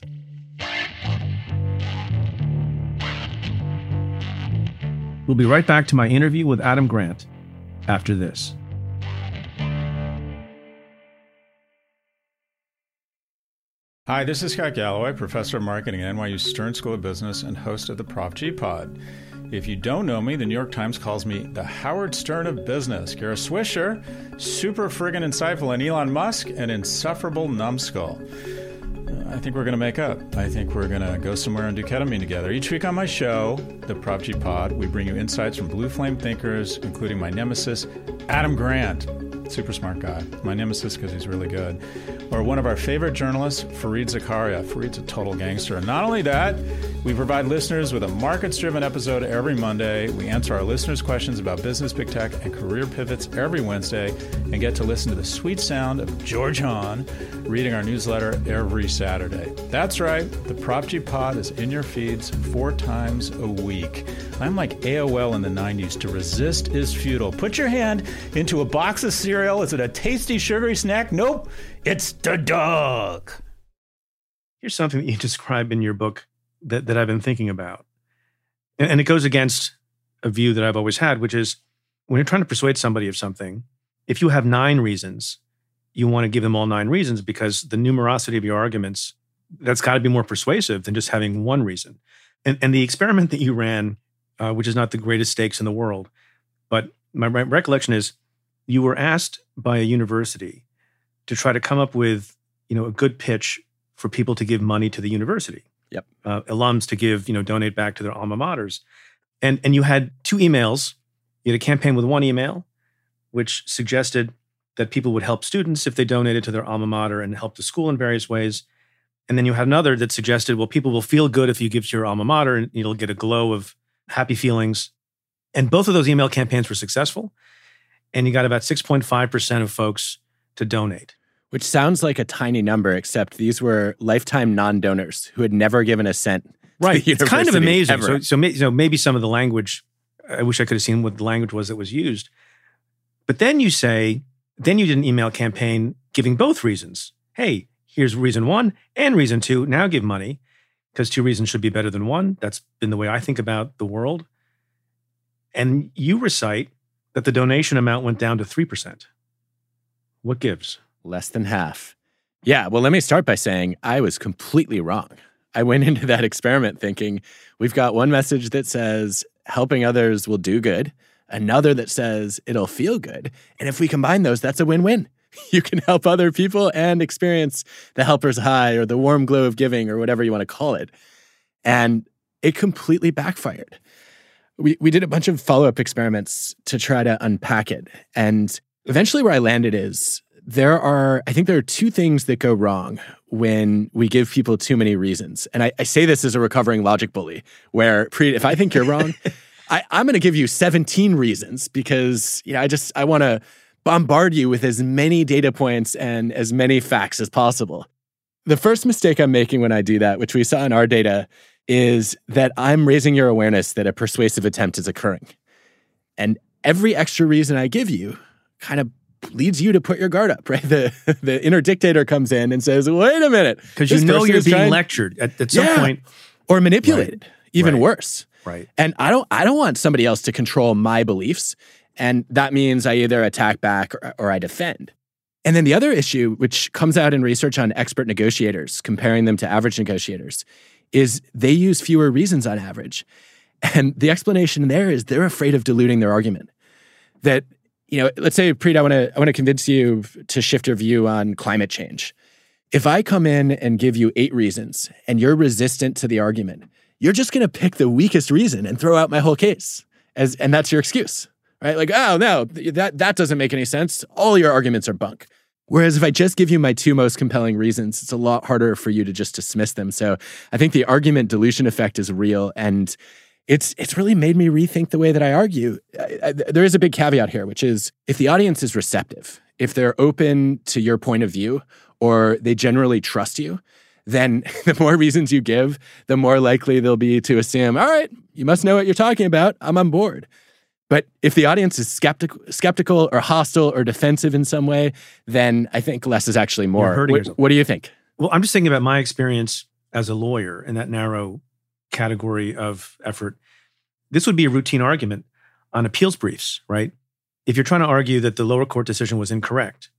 We'll be right back to my interview with Adam Grant after this. Hi, this is Scott Galloway, professor of marketing at NYU Stern School of Business and host of the Prop G Pod. If you don't know me, the New York Times calls me the Howard Stern of business. Kara Swisher, super friggin' insightful, and Elon Musk, an insufferable numbskull. I think we're going to make up. I think we're going to go somewhere and do ketamine together. Each week on my show, the Prop G Pod, we bring you insights from blue flame thinkers, including my nemesis, Adam Grant. Super smart guy. My nemesis because he's really good. Or one of our favorite journalists, Fareed Zakaria. Fareed's a total gangster. And not only that, we provide listeners with a markets-driven episode every Monday. We answer our listeners' questions about business, big tech, and career pivots every Wednesday, and get to listen to the sweet sound of George Hahn reading our newsletter every Saturday. That's right. The Prop G Pod is in your feeds 4 times a week. I'm like AOL in the 90s. To resist is futile. Put your hand into a box of cereal. Is it a tasty, sugary snack? Nope. It's the dog. Here's something that you describe in your book that I've been thinking about. And it goes against a view that I've always had, which is when you're trying to persuade somebody of something, if you have 9 reasons, you want to give them all 9 reasons, because the numerosity of your arguments, that's got to be more persuasive than just having one reason. And the experiment that you ran, which is not the greatest stakes in the world, but my recollection is you were asked by a university to try to come up with, a good pitch for people to give money to the university. Yep. Alums to give, donate back to their alma maters. And you had 2 emails. You had a campaign with 1 email, which suggested that people would help students if they donated to their alma mater and help the school in various ways. And then you had another that suggested, well, people will feel good if you give to your alma mater and you'll get a glow of happy feelings. And both of those email campaigns were successful. And you got about 6.5% of folks to donate. Which sounds like a tiny number, except these were lifetime non-donors who had never given a cent. Right. It's kind of amazing. Ever. So maybe some of the language, I wish I could have seen what the language was that was used. But then you say, then you did an email campaign giving both reasons. Hey, here's reason 1 and reason 2. Now give money, because 2 reasons should be better than 1. That's been the way I think about the world. And you recite that the donation amount went down to 3%. What gives? Less than half. Yeah, well, let me start by saying I was completely wrong. I went into that experiment thinking we've got one message that says helping others will do good, another that says it'll feel good. And if we combine those, that's a win-win. You can help other people and experience the helper's high or the warm glow of giving or whatever you want to call it. And it completely backfired. We did a bunch of follow-up experiments to try to unpack it. And eventually where I landed is I think there are 2 things that go wrong when we give people too many reasons. And I say this as a recovering logic bully, where, Preet, if I think you're wrong, I'm going to give you 17 reasons because I want to bombard you with as many data points and as many facts as possible. The first mistake I'm making when I do that, which we saw in our data, is that I'm raising your awareness that a persuasive attempt is occurring. And every extra reason I give you kind of leads you to put your guard up, right? The inner dictator comes in and says, wait a minute. Because you know you're being lectured at some point. Or manipulated, even worse. Right. And I don't want somebody else to control my beliefs. And that means I either attack back or I defend. And then the other issue, which comes out in research on expert negotiators, comparing them to average negotiators, is they use fewer reasons on average. And the explanation there is they're afraid of diluting their argument. That, let's say, Preet, I want to convince you to shift your view on climate change. If I come in and give you 8 reasons and you're resistant to the argument, you're just going to pick the weakest reason and throw out my whole case. And that's your excuse, right? Like, oh, no, that doesn't make any sense. All your arguments are bunk. Whereas if I just give you my 2 most compelling reasons, it's a lot harder for you to just dismiss them. So I think the argument dilution effect is real, and it's really made me rethink the way that I argue. There is a big caveat here, which is if the audience is receptive, if they're open to your point of view, or they generally trust you, then the more reasons you give, the more likely they'll be to assume, all right, you must know what you're talking about. I'm on board. But if the audience is skeptical or hostile or defensive in some way, then I think less is actually more. What do you think? Well, I'm just thinking about my experience as a lawyer in that narrow category of effort. This would be a routine argument on appeals briefs, right? If you're trying to argue that the lower court decision was incorrect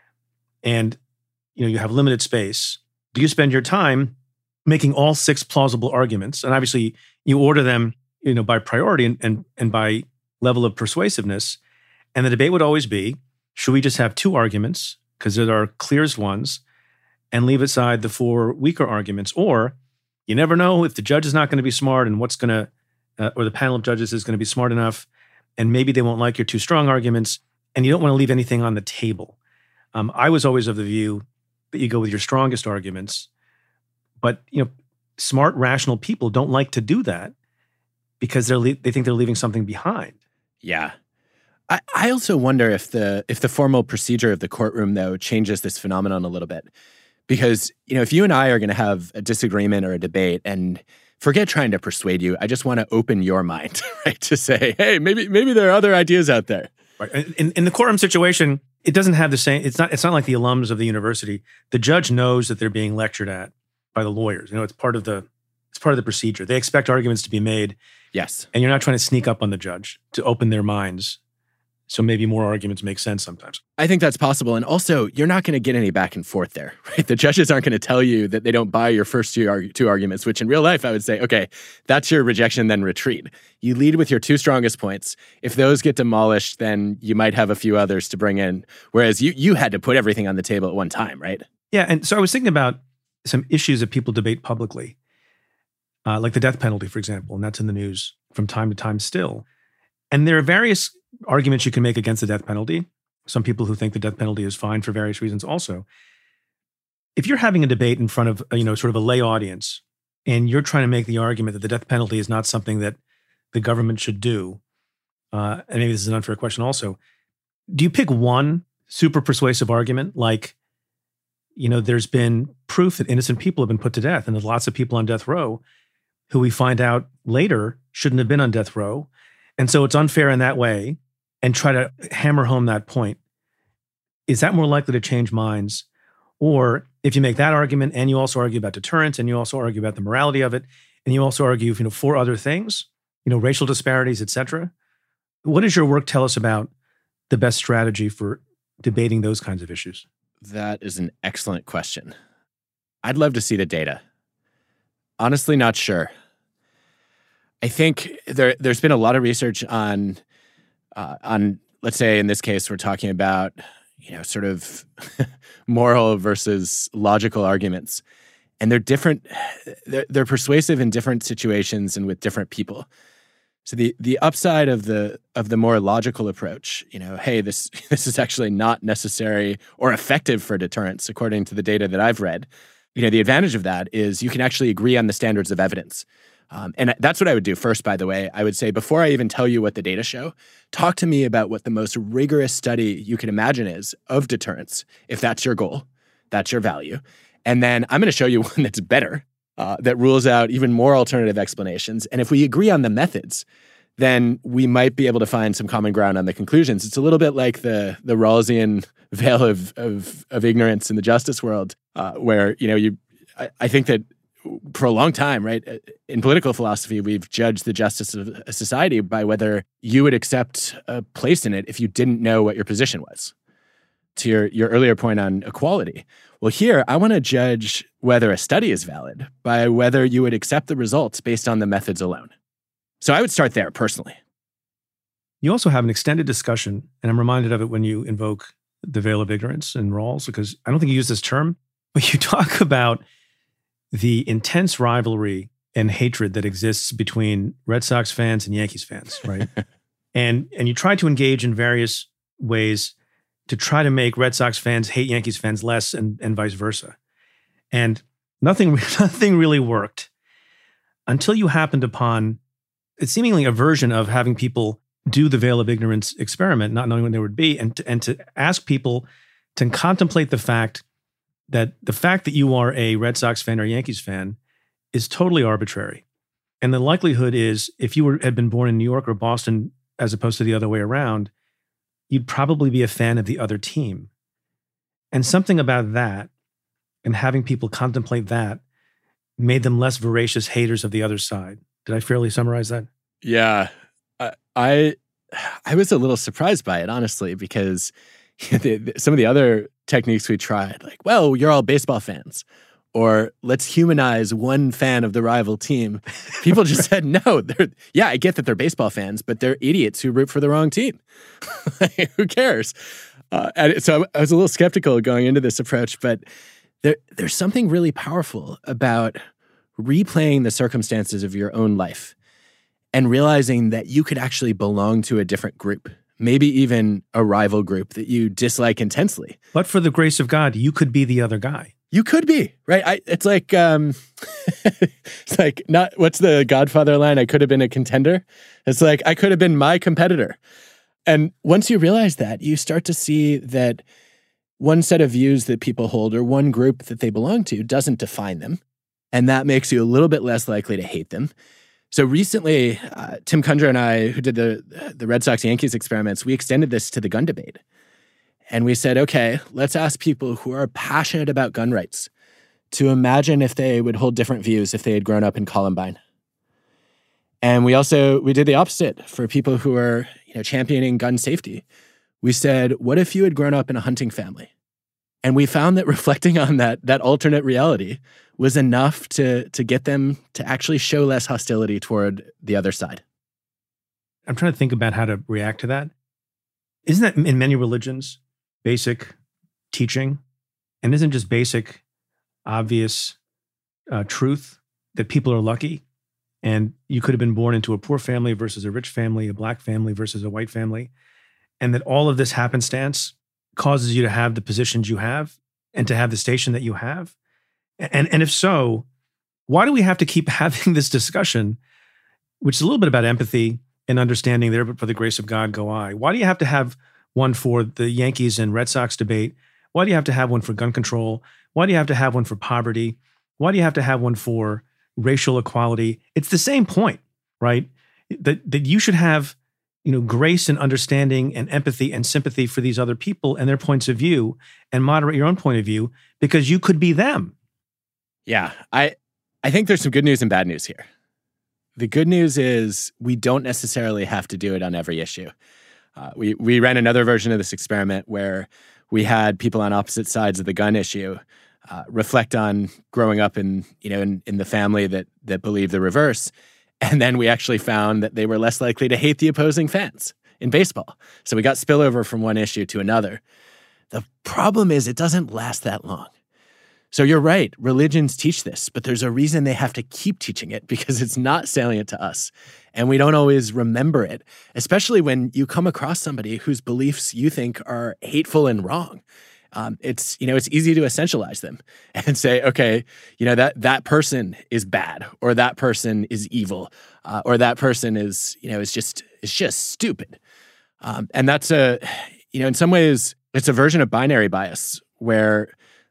and you have limited space, do you spend your time making all 6 plausible arguments? And obviously you order them, by priority and by level of persuasiveness. And the debate would always be, should we just have 2 arguments, because they're our clearest ones, and leave aside the 4 weaker arguments? Or you never know if the judge is not going to be smart and or the panel of judges is going to be smart enough, and maybe they won't like your 2 strong arguments, and you don't want to leave anything on the table. I was always of the view that you go with your strongest arguments, but smart, rational people don't like to do that because they think they're leaving something behind. Yeah. I also wonder if the formal procedure of the courtroom, though, changes this phenomenon a little bit. Because, if you and I are going to have a disagreement or a debate, and forget trying to persuade you, I just want to open your mind, right? To say, hey, maybe there are other ideas out there. Right. In the courtroom situation, it doesn't have the same, it's not like the alums of the university. The judge knows that they're being lectured at by the lawyers. It's part of the procedure. They expect arguments to be made. Yes. And you're not trying to sneak up on the judge to open their minds. So maybe more arguments make sense sometimes. I think that's possible. And also, you're not going to get any back and forth there, right? The judges aren't going to tell you that they don't buy your first 2 arguments, which in real life, I would say, okay, that's your rejection, then retreat. You lead with your 2 strongest points. If those get demolished, then you might have a few others to bring in. Whereas you had to put everything on the table at one time, right? Yeah. And so I was thinking about some issues that people debate publicly. Like the death penalty, for example, and that's in the news from time to time still. And there are various arguments you can make against the death penalty. Some people who think the death penalty is fine for various reasons also. If you're having a debate in front of, sort of a lay audience, and you're trying to make the argument that the death penalty is not something that the government should do, and maybe this is an unfair question also, do you pick one super persuasive argument like, there's been proof that innocent people have been put to death, and there's lots of people on death row who we find out later shouldn't have been on death row. And so it's unfair in that way, and try to hammer home that point. Is that more likely to change minds? Or if you make that argument and you also argue about deterrence and you also argue about the morality of it, and you also argue, 4 other things, racial disparities, et cetera, what does your work tell us about the best strategy for debating those kinds of issues? That is an excellent question. I'd love to see the data. Honestly, not sure. I think there's been a lot of research on, let's say in this case, we're talking about, sort of moral versus logical arguments. And they're different, they're persuasive in different situations and with different people. So the upside of the more logical approach, hey, this is actually not necessary or effective for deterrence, according to the data that I've read. The advantage of that is you can actually agree on the standards of evidence. And that's what I would do first, by the way. I would say, before I even tell you what the data show, talk to me about what the most rigorous study you can imagine is of deterrence, if that's your goal, that's your value. And then I'm going to show you one that's better. that rules out even more alternative explanations. And if we agree on the methods, then we might be able to find some common ground on the conclusions. It's a little bit like the Rawlsian veil of ignorance in the justice world, where I think that for a long time, right, in political philosophy, we've judged the justice of a society by whether you would accept a place in it if you didn't know what your position was. To your earlier point on equality. Well, here, I want to judge whether a study is valid by whether you would accept the results based on the methods alone. So I would start there personally. You also have an extended discussion, and I'm reminded of it when you invoke the veil of ignorance in Rawls, because I don't think you use this term, but you talk about the intense rivalry and hatred that exists between Red Sox fans and Yankees fans, right? and you try to engage in various ways to try to make Red Sox fans hate Yankees fans less and vice versa. And nothing really worked until you happened upon it's seemingly a version of having people do the veil of ignorance experiment, not knowing when they would be, and to ask people to contemplate the fact that you are a Red Sox fan or Yankees fan is totally arbitrary. And the likelihood is if you had been born in New York or Boston as opposed to the other way around, you'd probably be a fan of the other team. And something about that and having people contemplate that made them less voracious haters of the other side. Did I fairly summarize that? Yeah. I was a little surprised by it, honestly, because some of the other techniques we tried, like, well, you're all baseball fans, or let's humanize one fan of the rival team. People just said, no, I get that they're baseball fans, but they're idiots who root for the wrong team. Who cares? And so I was a little skeptical going into this approach, but there's something really powerful about replaying the circumstances of your own life and realizing that you could actually belong to a different group, maybe even a rival group that you dislike intensely. But for the grace of God, you could be the other guy. You could be, right? It's like, it's like not, what's the Godfather line? I could have been a contender. It's like, I could have been my competitor. And once you realize that, you start to see that one set of views that people hold or one group that they belong to doesn't define them. And that makes you a little bit less likely to hate them. So recently, Tim Kundra and I, who did the Red Sox-Yankees experiments, we extended this to the gun debate. And we said, okay, let's ask people who are passionate about gun rights to imagine if they would hold different views if they had grown up in Columbine. And we did the opposite for people who are championing gun safety. We said, what if you had grown up in a hunting family? And we found that reflecting on that alternate reality was enough to get them to actually show less hostility toward the other side. I'm trying to think about how to react to that. Isn't that in many religions basic teaching? And isn't just basic, obvious truth that people are lucky? And you could have been born into a poor family versus a rich family, a black family versus a white family. And that all of this happenstance causes you to have the positions you have and to have the station that you have. And if so, why do we have to keep having this discussion, which is a little bit about empathy and understanding there, but for the grace of God go I? Why do you have to have one for the Yankees and Red Sox debate? Why do you have to have one for gun control? Why do you have to have one for poverty? Why do you have to have one for racial equality? It's the same point, right? That you should have grace and understanding and empathy and sympathy for these other people and their points of view and moderate your own point of view because you could be them. Yeah, I think there's some good news and bad news here. The good news is we don't necessarily have to do it on every issue. We ran another version of this experiment where we had people on opposite sides of the gun issue reflect on growing up in the family that believed the reverse. And then we actually found that they were less likely to hate the opposing fans in baseball. So we got spillover from one issue to another. The problem is it doesn't last that long. So you're right, religions teach this, but there's a reason they have to keep teaching it because it's not salient to us. And we don't always remember it, especially when you come across somebody whose beliefs you think are hateful and wrong. It's easy to essentialize them and say, okay, that person is bad, or that person is evil, or that person is just stupid. And that's in some ways, it's a version of binary bias where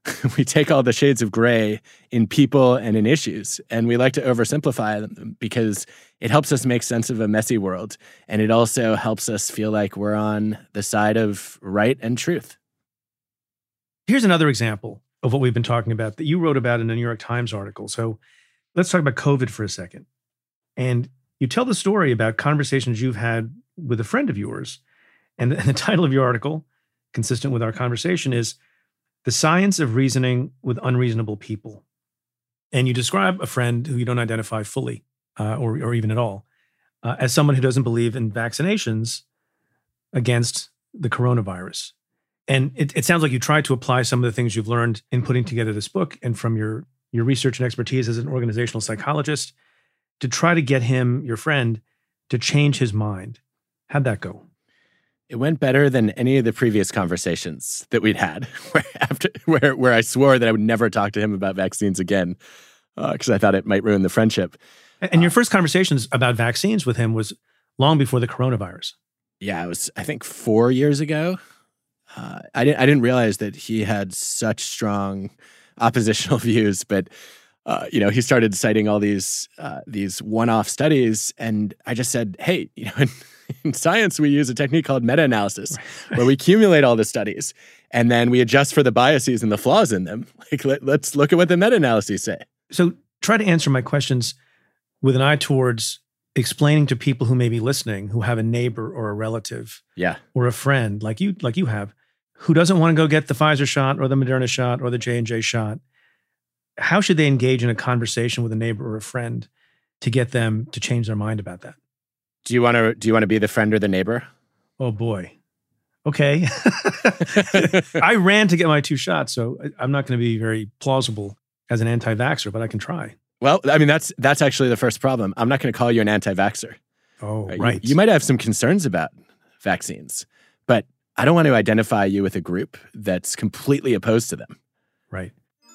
we take all the shades of gray in people and in issues, and we like to oversimplify them because it helps us make sense of a messy world, and it also helps us feel like we're on the side of right and truth. Here's another example of what we've been talking about that you wrote about in a New York Times article. So let's talk about COVID for a second. And you tell the story about conversations you've had with a friend of yours. And the title of your article, consistent with our conversation, is The Science of Reasoning with Unreasonable People. And you describe a friend who you don't identify fully or even at all as someone who doesn't believe in vaccinations against the coronavirus. And it sounds like you tried to apply some of the things you've learned in putting together this book and from your research and expertise as an organizational psychologist to try to get him, your friend, to change his mind. How'd that go? It went better than any of the previous conversations that we'd had, where I swore that I would never talk to him about vaccines again because I thought it might ruin the friendship. And your first conversations about vaccines with him was long before the coronavirus. Yeah, it was, I think, 4 years ago. I didn't realize that he had such strong oppositional views, but he started citing all these one-off studies, and I just said, hey, in science we use a technique called meta-analysis, where we accumulate all the studies and then we adjust for the biases and the flaws in them. Like let's look at what the meta-analyses say. So try to answer my questions with an eye towards explaining to people who may be listening, who have a neighbor or a relative, or a friend like you have, who doesn't want to go get the Pfizer shot or the Moderna shot or the J&J shot. How should they engage in a conversation with a neighbor or a friend to get them to change their mind about that? Do you want to be the friend or the neighbor? Oh boy. Okay. I ran to get my 2 shots, so I'm not going to be very plausible as an anti-vaxxer, but I can try. Well, I mean, that's actually the first problem. I'm not going to call you an anti-vaxxer. Oh, right. You might have some concerns about vaccines, but I don't want to identify you with a group that's completely opposed to them. Right.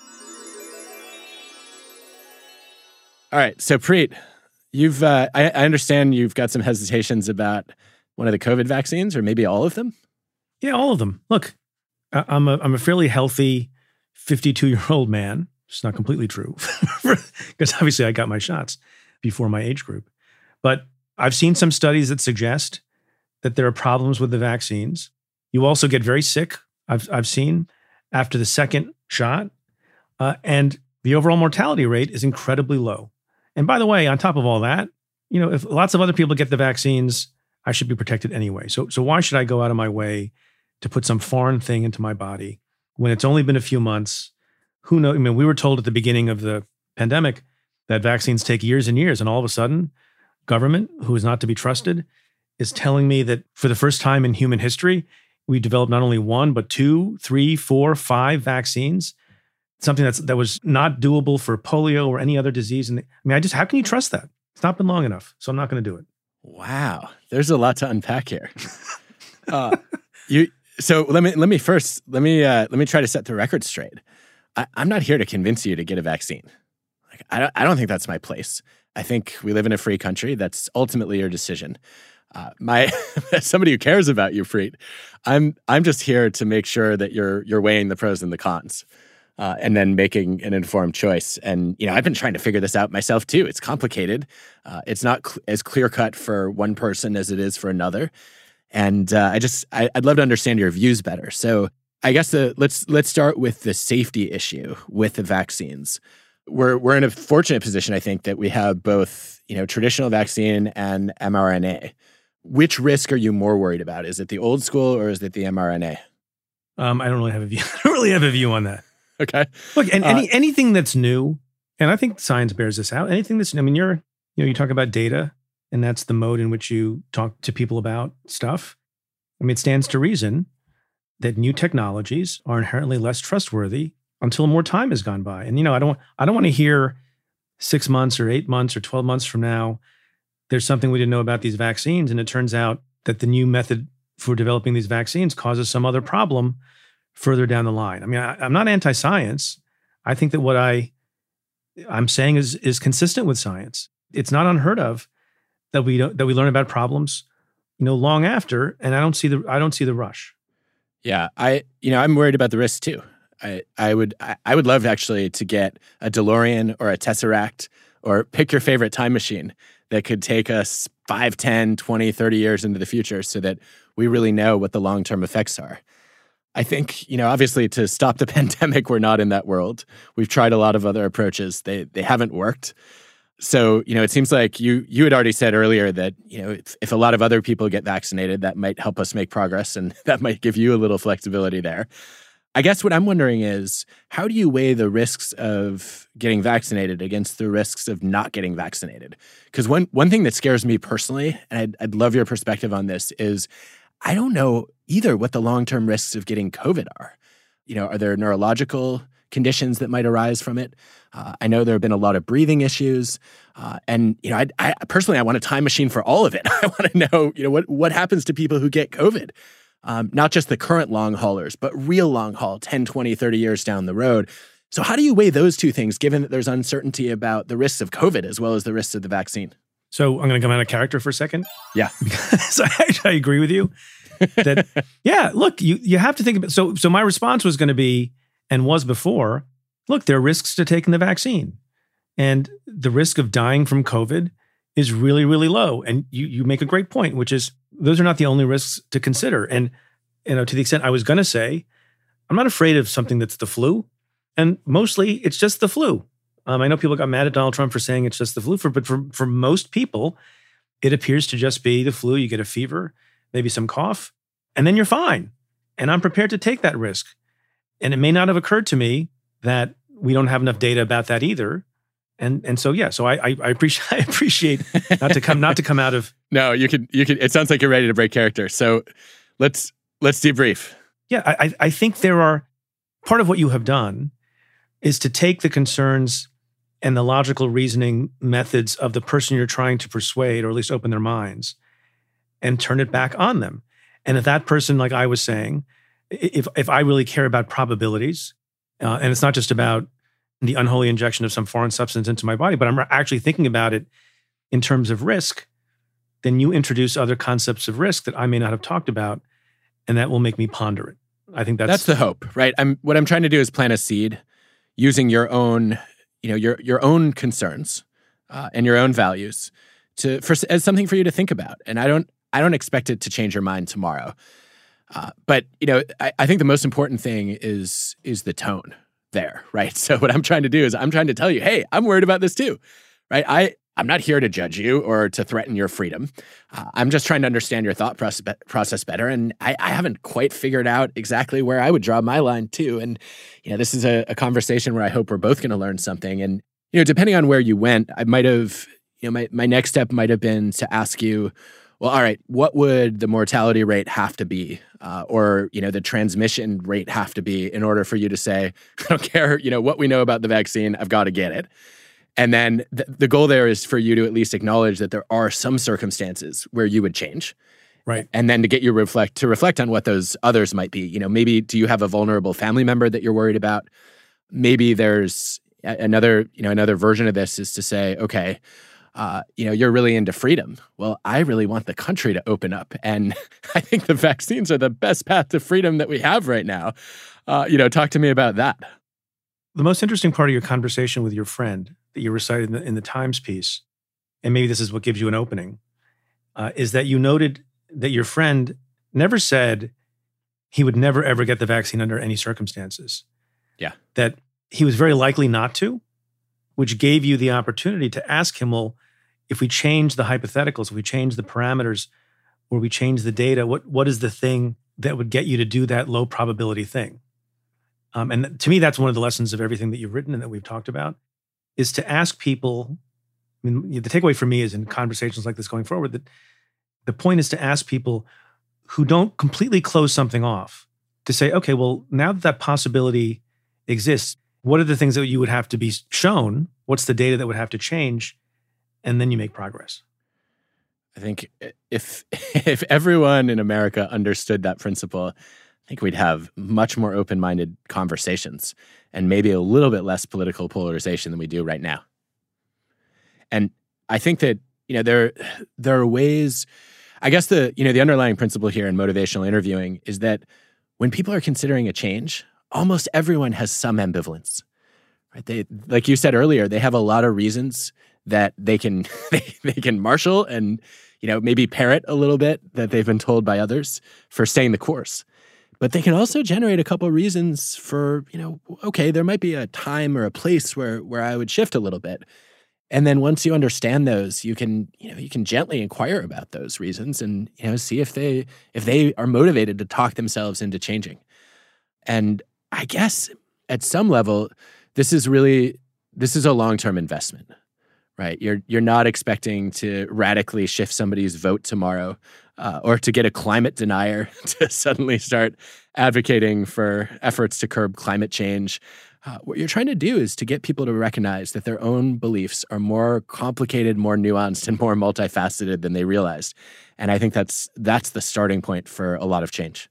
All right. So, Preet, I understand you've got some hesitations about one of the COVID vaccines, or maybe all of them? Yeah, all of them. Look, I'm a fairly healthy 52-year-old man. It's not completely true, because obviously I got my shots before my age group. But I've seen some studies that suggest that there are problems with the vaccines. You also get very sick, I've seen, after the second shot. And the overall mortality rate is incredibly low. And by the way, on top of all that, if lots of other people get the vaccines, I should be protected anyway. So why should I go out of my way to put some foreign thing into my body when it's only been a few months? Who knows? I mean, we were told at the beginning of the pandemic that vaccines take years and years. And all of a sudden, government, who is not to be trusted, is telling me that for the first time in human history, we developed not only 1, but 2, 3, 4, 5 vaccines. Something that was not doable for polio or any other disease. And how can you trust that? It's not been long enough, so I'm not going to do it. Wow, there's a lot to unpack here. So let me try to set the record straight. I'm not here to convince you to get a vaccine. I don't think that's my place. I think we live in a free country. That's ultimately your decision. As somebody who cares about you, Preet, I'm just here to make sure that you're weighing the pros and the cons. And then making an informed choice. And, I've been trying to figure this out myself too. It's complicated. It's not as clear-cut for one person as it is for another. And I'd love to understand your views better. So I guess let's start with the safety issue with the vaccines. We're in a fortunate position, I think, that we have both, traditional vaccine and mRNA. Which risk are you more worried about? Is it the old school or is it the mRNA? I don't really have a view. I don't really have a view on that. Okay. Look, and anything that's new, and I think science bears this out. Anything that's, you talk about data, and that's the mode in which you talk to people about stuff. It stands to reason that new technologies are inherently less trustworthy until more time has gone by. And I don't want to hear 6 months or 8 months or 12 months from now, there's something we didn't know about these vaccines, and it turns out that the new method for developing these vaccines causes some other problem further down the line. I'm not anti-science. I think that what I'm saying is consistent with science. It's not unheard of that we learn about problems, long after, and I don't see the rush. Yeah, I'm worried about the risks too. I would love actually to get a DeLorean or a Tesseract or pick your favorite time machine that could take us 5, 10, 20, 30 years into the future so that we really know what the long-term effects are. I think, obviously to stop the pandemic, we're not in that world. We've tried a lot of other approaches. They haven't worked. So, it seems like you had already said earlier that, if a lot of other people get vaccinated, that might help us make progress and that might give you a little flexibility there. I guess what I'm wondering is, how do you weigh the risks of getting vaccinated against the risks of not getting vaccinated? Because one thing that scares me personally, and I'd love your perspective on this, is I don't know either what the long-term risks of getting COVID are. Are there neurological conditions that might arise from it? I know there have been a lot of breathing issues. And I personally, I want a time machine for all of it. I want to know, what happens to people who get COVID? Not just the current long haulers, but real long haul, 10, 20, 30 years down the road. So how do you weigh those two things, given that there's uncertainty about the risks of COVID as well as the risks of the vaccine? So I'm going to come out of character for a second. Yeah. So I agree with you that, yeah, look, you have to think about, so my response was going to be, and was before, look, there are risks to taking the vaccine. And the risk of dying from COVID is really, really low. And you make a great point, which is those are not the only risks to consider. And, to the extent I was going to say, I'm not afraid of something that's the flu. And mostly it's just the flu. I know people got mad at Donald Trump for saying it's just the flu, but for most people, it appears to just be the flu. You get a fever, maybe some cough, and then you're fine. And I'm prepared to take that risk. And it may not have occurred to me that we don't have enough data about that either. And so, yeah, so I appreciate not to come out of. No, you could, it sounds like you're ready to break character. So let's debrief. Yeah, I think there are, part of what you have done is to take the concerns and the logical reasoning methods of the person you're trying to persuade, or at least open their minds, and turn it back on them. And if that person, like I was saying, if I really care about probabilities, and it's not just about the unholy injection of some foreign substance into my body, but I'm actually thinking about it in terms of risk, then you introduce other concepts of risk that I may not have talked about, and that will make me ponder it. I think that's the hope, right? What I'm trying to do is plant a seed using your own, your own concerns and your own values as something for you to think about. And I don't expect it to change your mind tomorrow. But I think the most important thing is the tone there, right? So what I'm trying to do is I'm trying to tell you, hey, I'm worried about this too, right? I'm not here to judge you or to threaten your freedom. I'm just trying to understand your thought process better. And I haven't quite figured out exactly where I would draw my line too. And, this is a conversation where I hope we're both going to learn something. And, depending on where you went, I might have, my next step might have been to ask you, well, all right, what would the mortality rate have to be? Or, the transmission rate have to be in order for you to say, I don't care, what we know about the vaccine, I've got to get it. And then the goal there is for you to at least acknowledge that there are some circumstances where you would change. Right. And then to get you to reflect on what those others might be. Maybe do you have a vulnerable family member that you're worried about? Maybe there's another version of this is to say, okay, you're really into freedom. Well, I really want the country to open up. And I think the vaccines are the best path to freedom that we have right now. Talk to me about that. The most interesting part of your conversation with your friend that you recited in the Times piece, and maybe this is what gives you an opening, is that you noted that your friend never said he would never, ever get the vaccine under any circumstances. Yeah. That he was very likely not to, which gave you the opportunity to ask him, well, if we change the hypotheticals, if we change the parameters, or we change the data, what is the thing that would get you to do that low probability thing? And to me, that's one of the lessons of everything that you've written and that we've talked about, is to ask people. I mean, the takeaway for me is in conversations like this going forward, that the point is to ask people who don't completely close something off to say, okay, well, now that possibility exists, what are the things that you would have to be shown? What's the data that would have to change? And then you make progress. I think if everyone in America understood that principle, I think we'd have much more open-minded conversations and maybe a little bit less political polarization than we do right now. And I think that, there are ways, I guess the underlying principle here in motivational interviewing is that when people are considering a change, almost everyone has some ambivalence. Right? They, like you said earlier, they have a lot of reasons that they can they can marshal and maybe parrot a little bit that they've been told by others for staying the course. But they can also generate a couple of reasons for, okay, there might be a time or a place where I would shift a little bit. And then once you understand those, you can gently inquire about those reasons and, see if they are motivated to talk themselves into changing. And I guess at some level, this is a long-term investment, right? You're not expecting to radically shift somebody's vote tomorrow, or to get a climate denier to suddenly start advocating for efforts to curb climate change. What you're trying to do is to get people to recognize that their own beliefs are more complicated, more nuanced, and more multifaceted than they realized. And I think that's the starting point for a lot of change.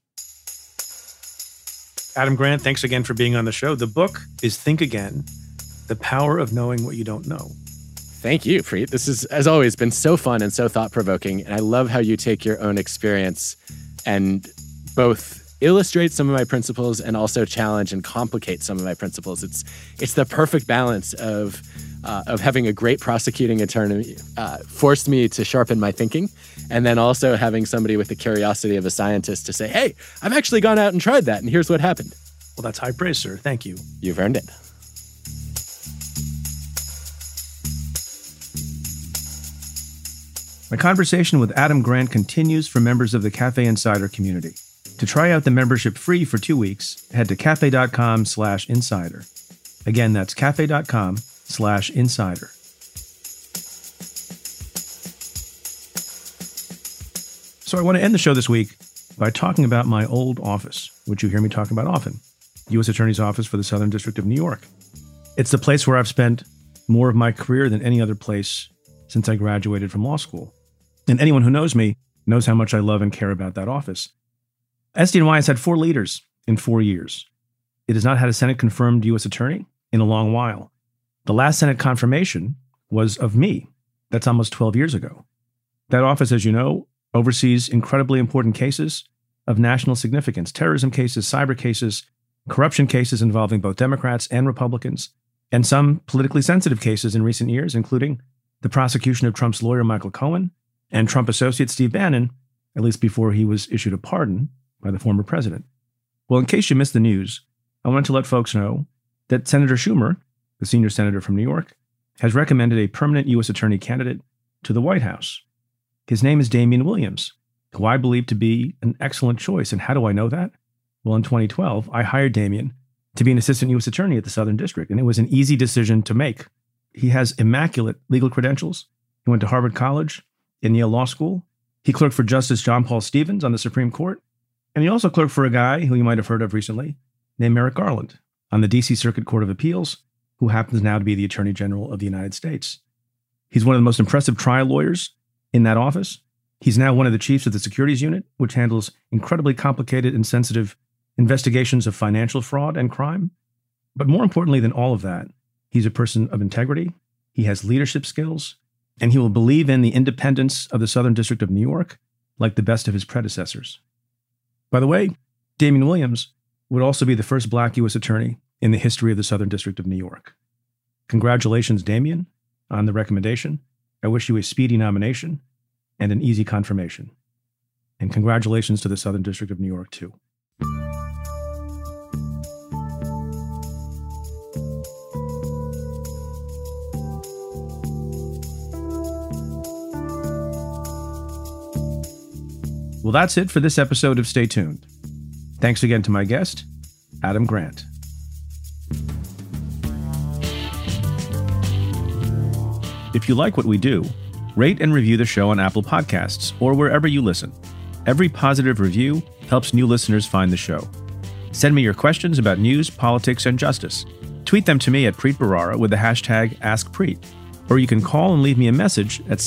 Adam Grant, thanks again for being on the show. The book is Think Again, The Power of Knowing What You Don't Know. Thank you, Preet. This has, as always, been so fun and so thought-provoking. And I love how you take your own experience and both illustrate some of my principles and also challenge and complicate some of my principles. It's the perfect balance of having a great prosecuting attorney forced me to sharpen my thinking, and then also having somebody with the curiosity of a scientist to say, hey, I've actually gone out and tried that, and here's what happened. Well, that's high praise, sir. Thank you. You've earned it. My conversation with Adam Grant continues for members of the Cafe Insider community. To try out the membership free for 2 weeks, head to cafe.com/insider. Again, that's cafe.com/insider. So I want to end the show this week by talking about my old office, which you hear me talk about often, U.S. Attorney's Office for the Southern District of New York. It's the place where I've spent more of my career than any other place since I graduated from law school. And anyone who knows me knows how much I love and care about that office. SDNY has had 4 leaders in 4 years. It has not had a Senate-confirmed U.S. attorney in a long while. The last Senate confirmation was of me. That's almost 12 years ago. That office, as you know, oversees incredibly important cases of national significance: terrorism cases, cyber cases, corruption cases involving both Democrats and Republicans, and some politically sensitive cases in recent years, including the prosecution of Trump's lawyer, Michael Cohen, and Trump associate Steve Bannon, at least before he was issued a pardon by the former president. Well, in case you missed the news, I wanted to let folks know that Senator Schumer, the senior senator from New York, has recommended a permanent U.S. attorney candidate to the White House. His name is Damian Williams, who I believe to be an excellent choice. And how do I know that? Well, in 2012, I hired Damian to be an assistant U.S. attorney at the Southern District, and it was an easy decision to make. He has immaculate legal credentials. He went to Harvard College and Yale Law School. He clerked for Justice John Paul Stevens on the Supreme Court. And he also clerked for a guy who you might have heard of recently named Merrick Garland on the D.C. Circuit Court of Appeals, who happens now to be the Attorney General of the United States. He's one of the most impressive trial lawyers in that office. He's now one of the chiefs of the Securities Unit, which handles incredibly complicated and sensitive investigations of financial fraud and crime. But more importantly than all of that, he's a person of integrity. He has leadership skills, and he will believe in the independence of the Southern District of New York like the best of his predecessors. By the way, Damian Williams would also be the first Black U.S. attorney in the history of the Southern District of New York. Congratulations, Damian, on the recommendation. I wish you a speedy nomination and an easy confirmation. And congratulations to the Southern District of New York, too. Well, that's it for this episode of Stay Tuned. Thanks again to my guest, Adam Grant. If you like what we do, rate and review the show on Apple Podcasts or wherever you listen. Every positive review helps new listeners find the show. Send me your questions about news, politics, and justice. Tweet them to me at Preet Bharara with the hashtag AskPreet. Or you can call and leave me a message at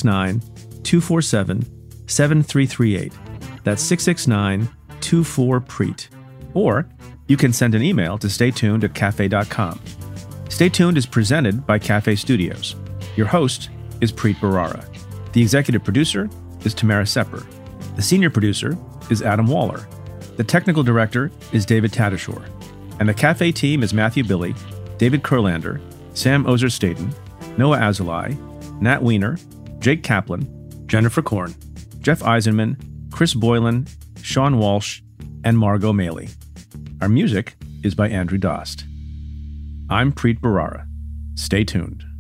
669-247-7338. That's 669-24-PREET. Or you can send an email to staytuned@cafe.com. Stay Tuned is presented by Cafe Studios. Your host is Preet Bharara. The executive producer is Tamara Sepper. The senior producer is Adam Waller. The technical director is David Tadashore. And the Cafe team is Matthew Billy, David Kurlander, Sam Ozer-Staten, Noah Azulai, Nat Weiner, Jake Kaplan, Jennifer Korn, Jeff Eisenman, Chris Boylan, Sean Walsh, and Margot Maley. Our music is by Andrew Dost. I'm Preet Bharara. Stay tuned.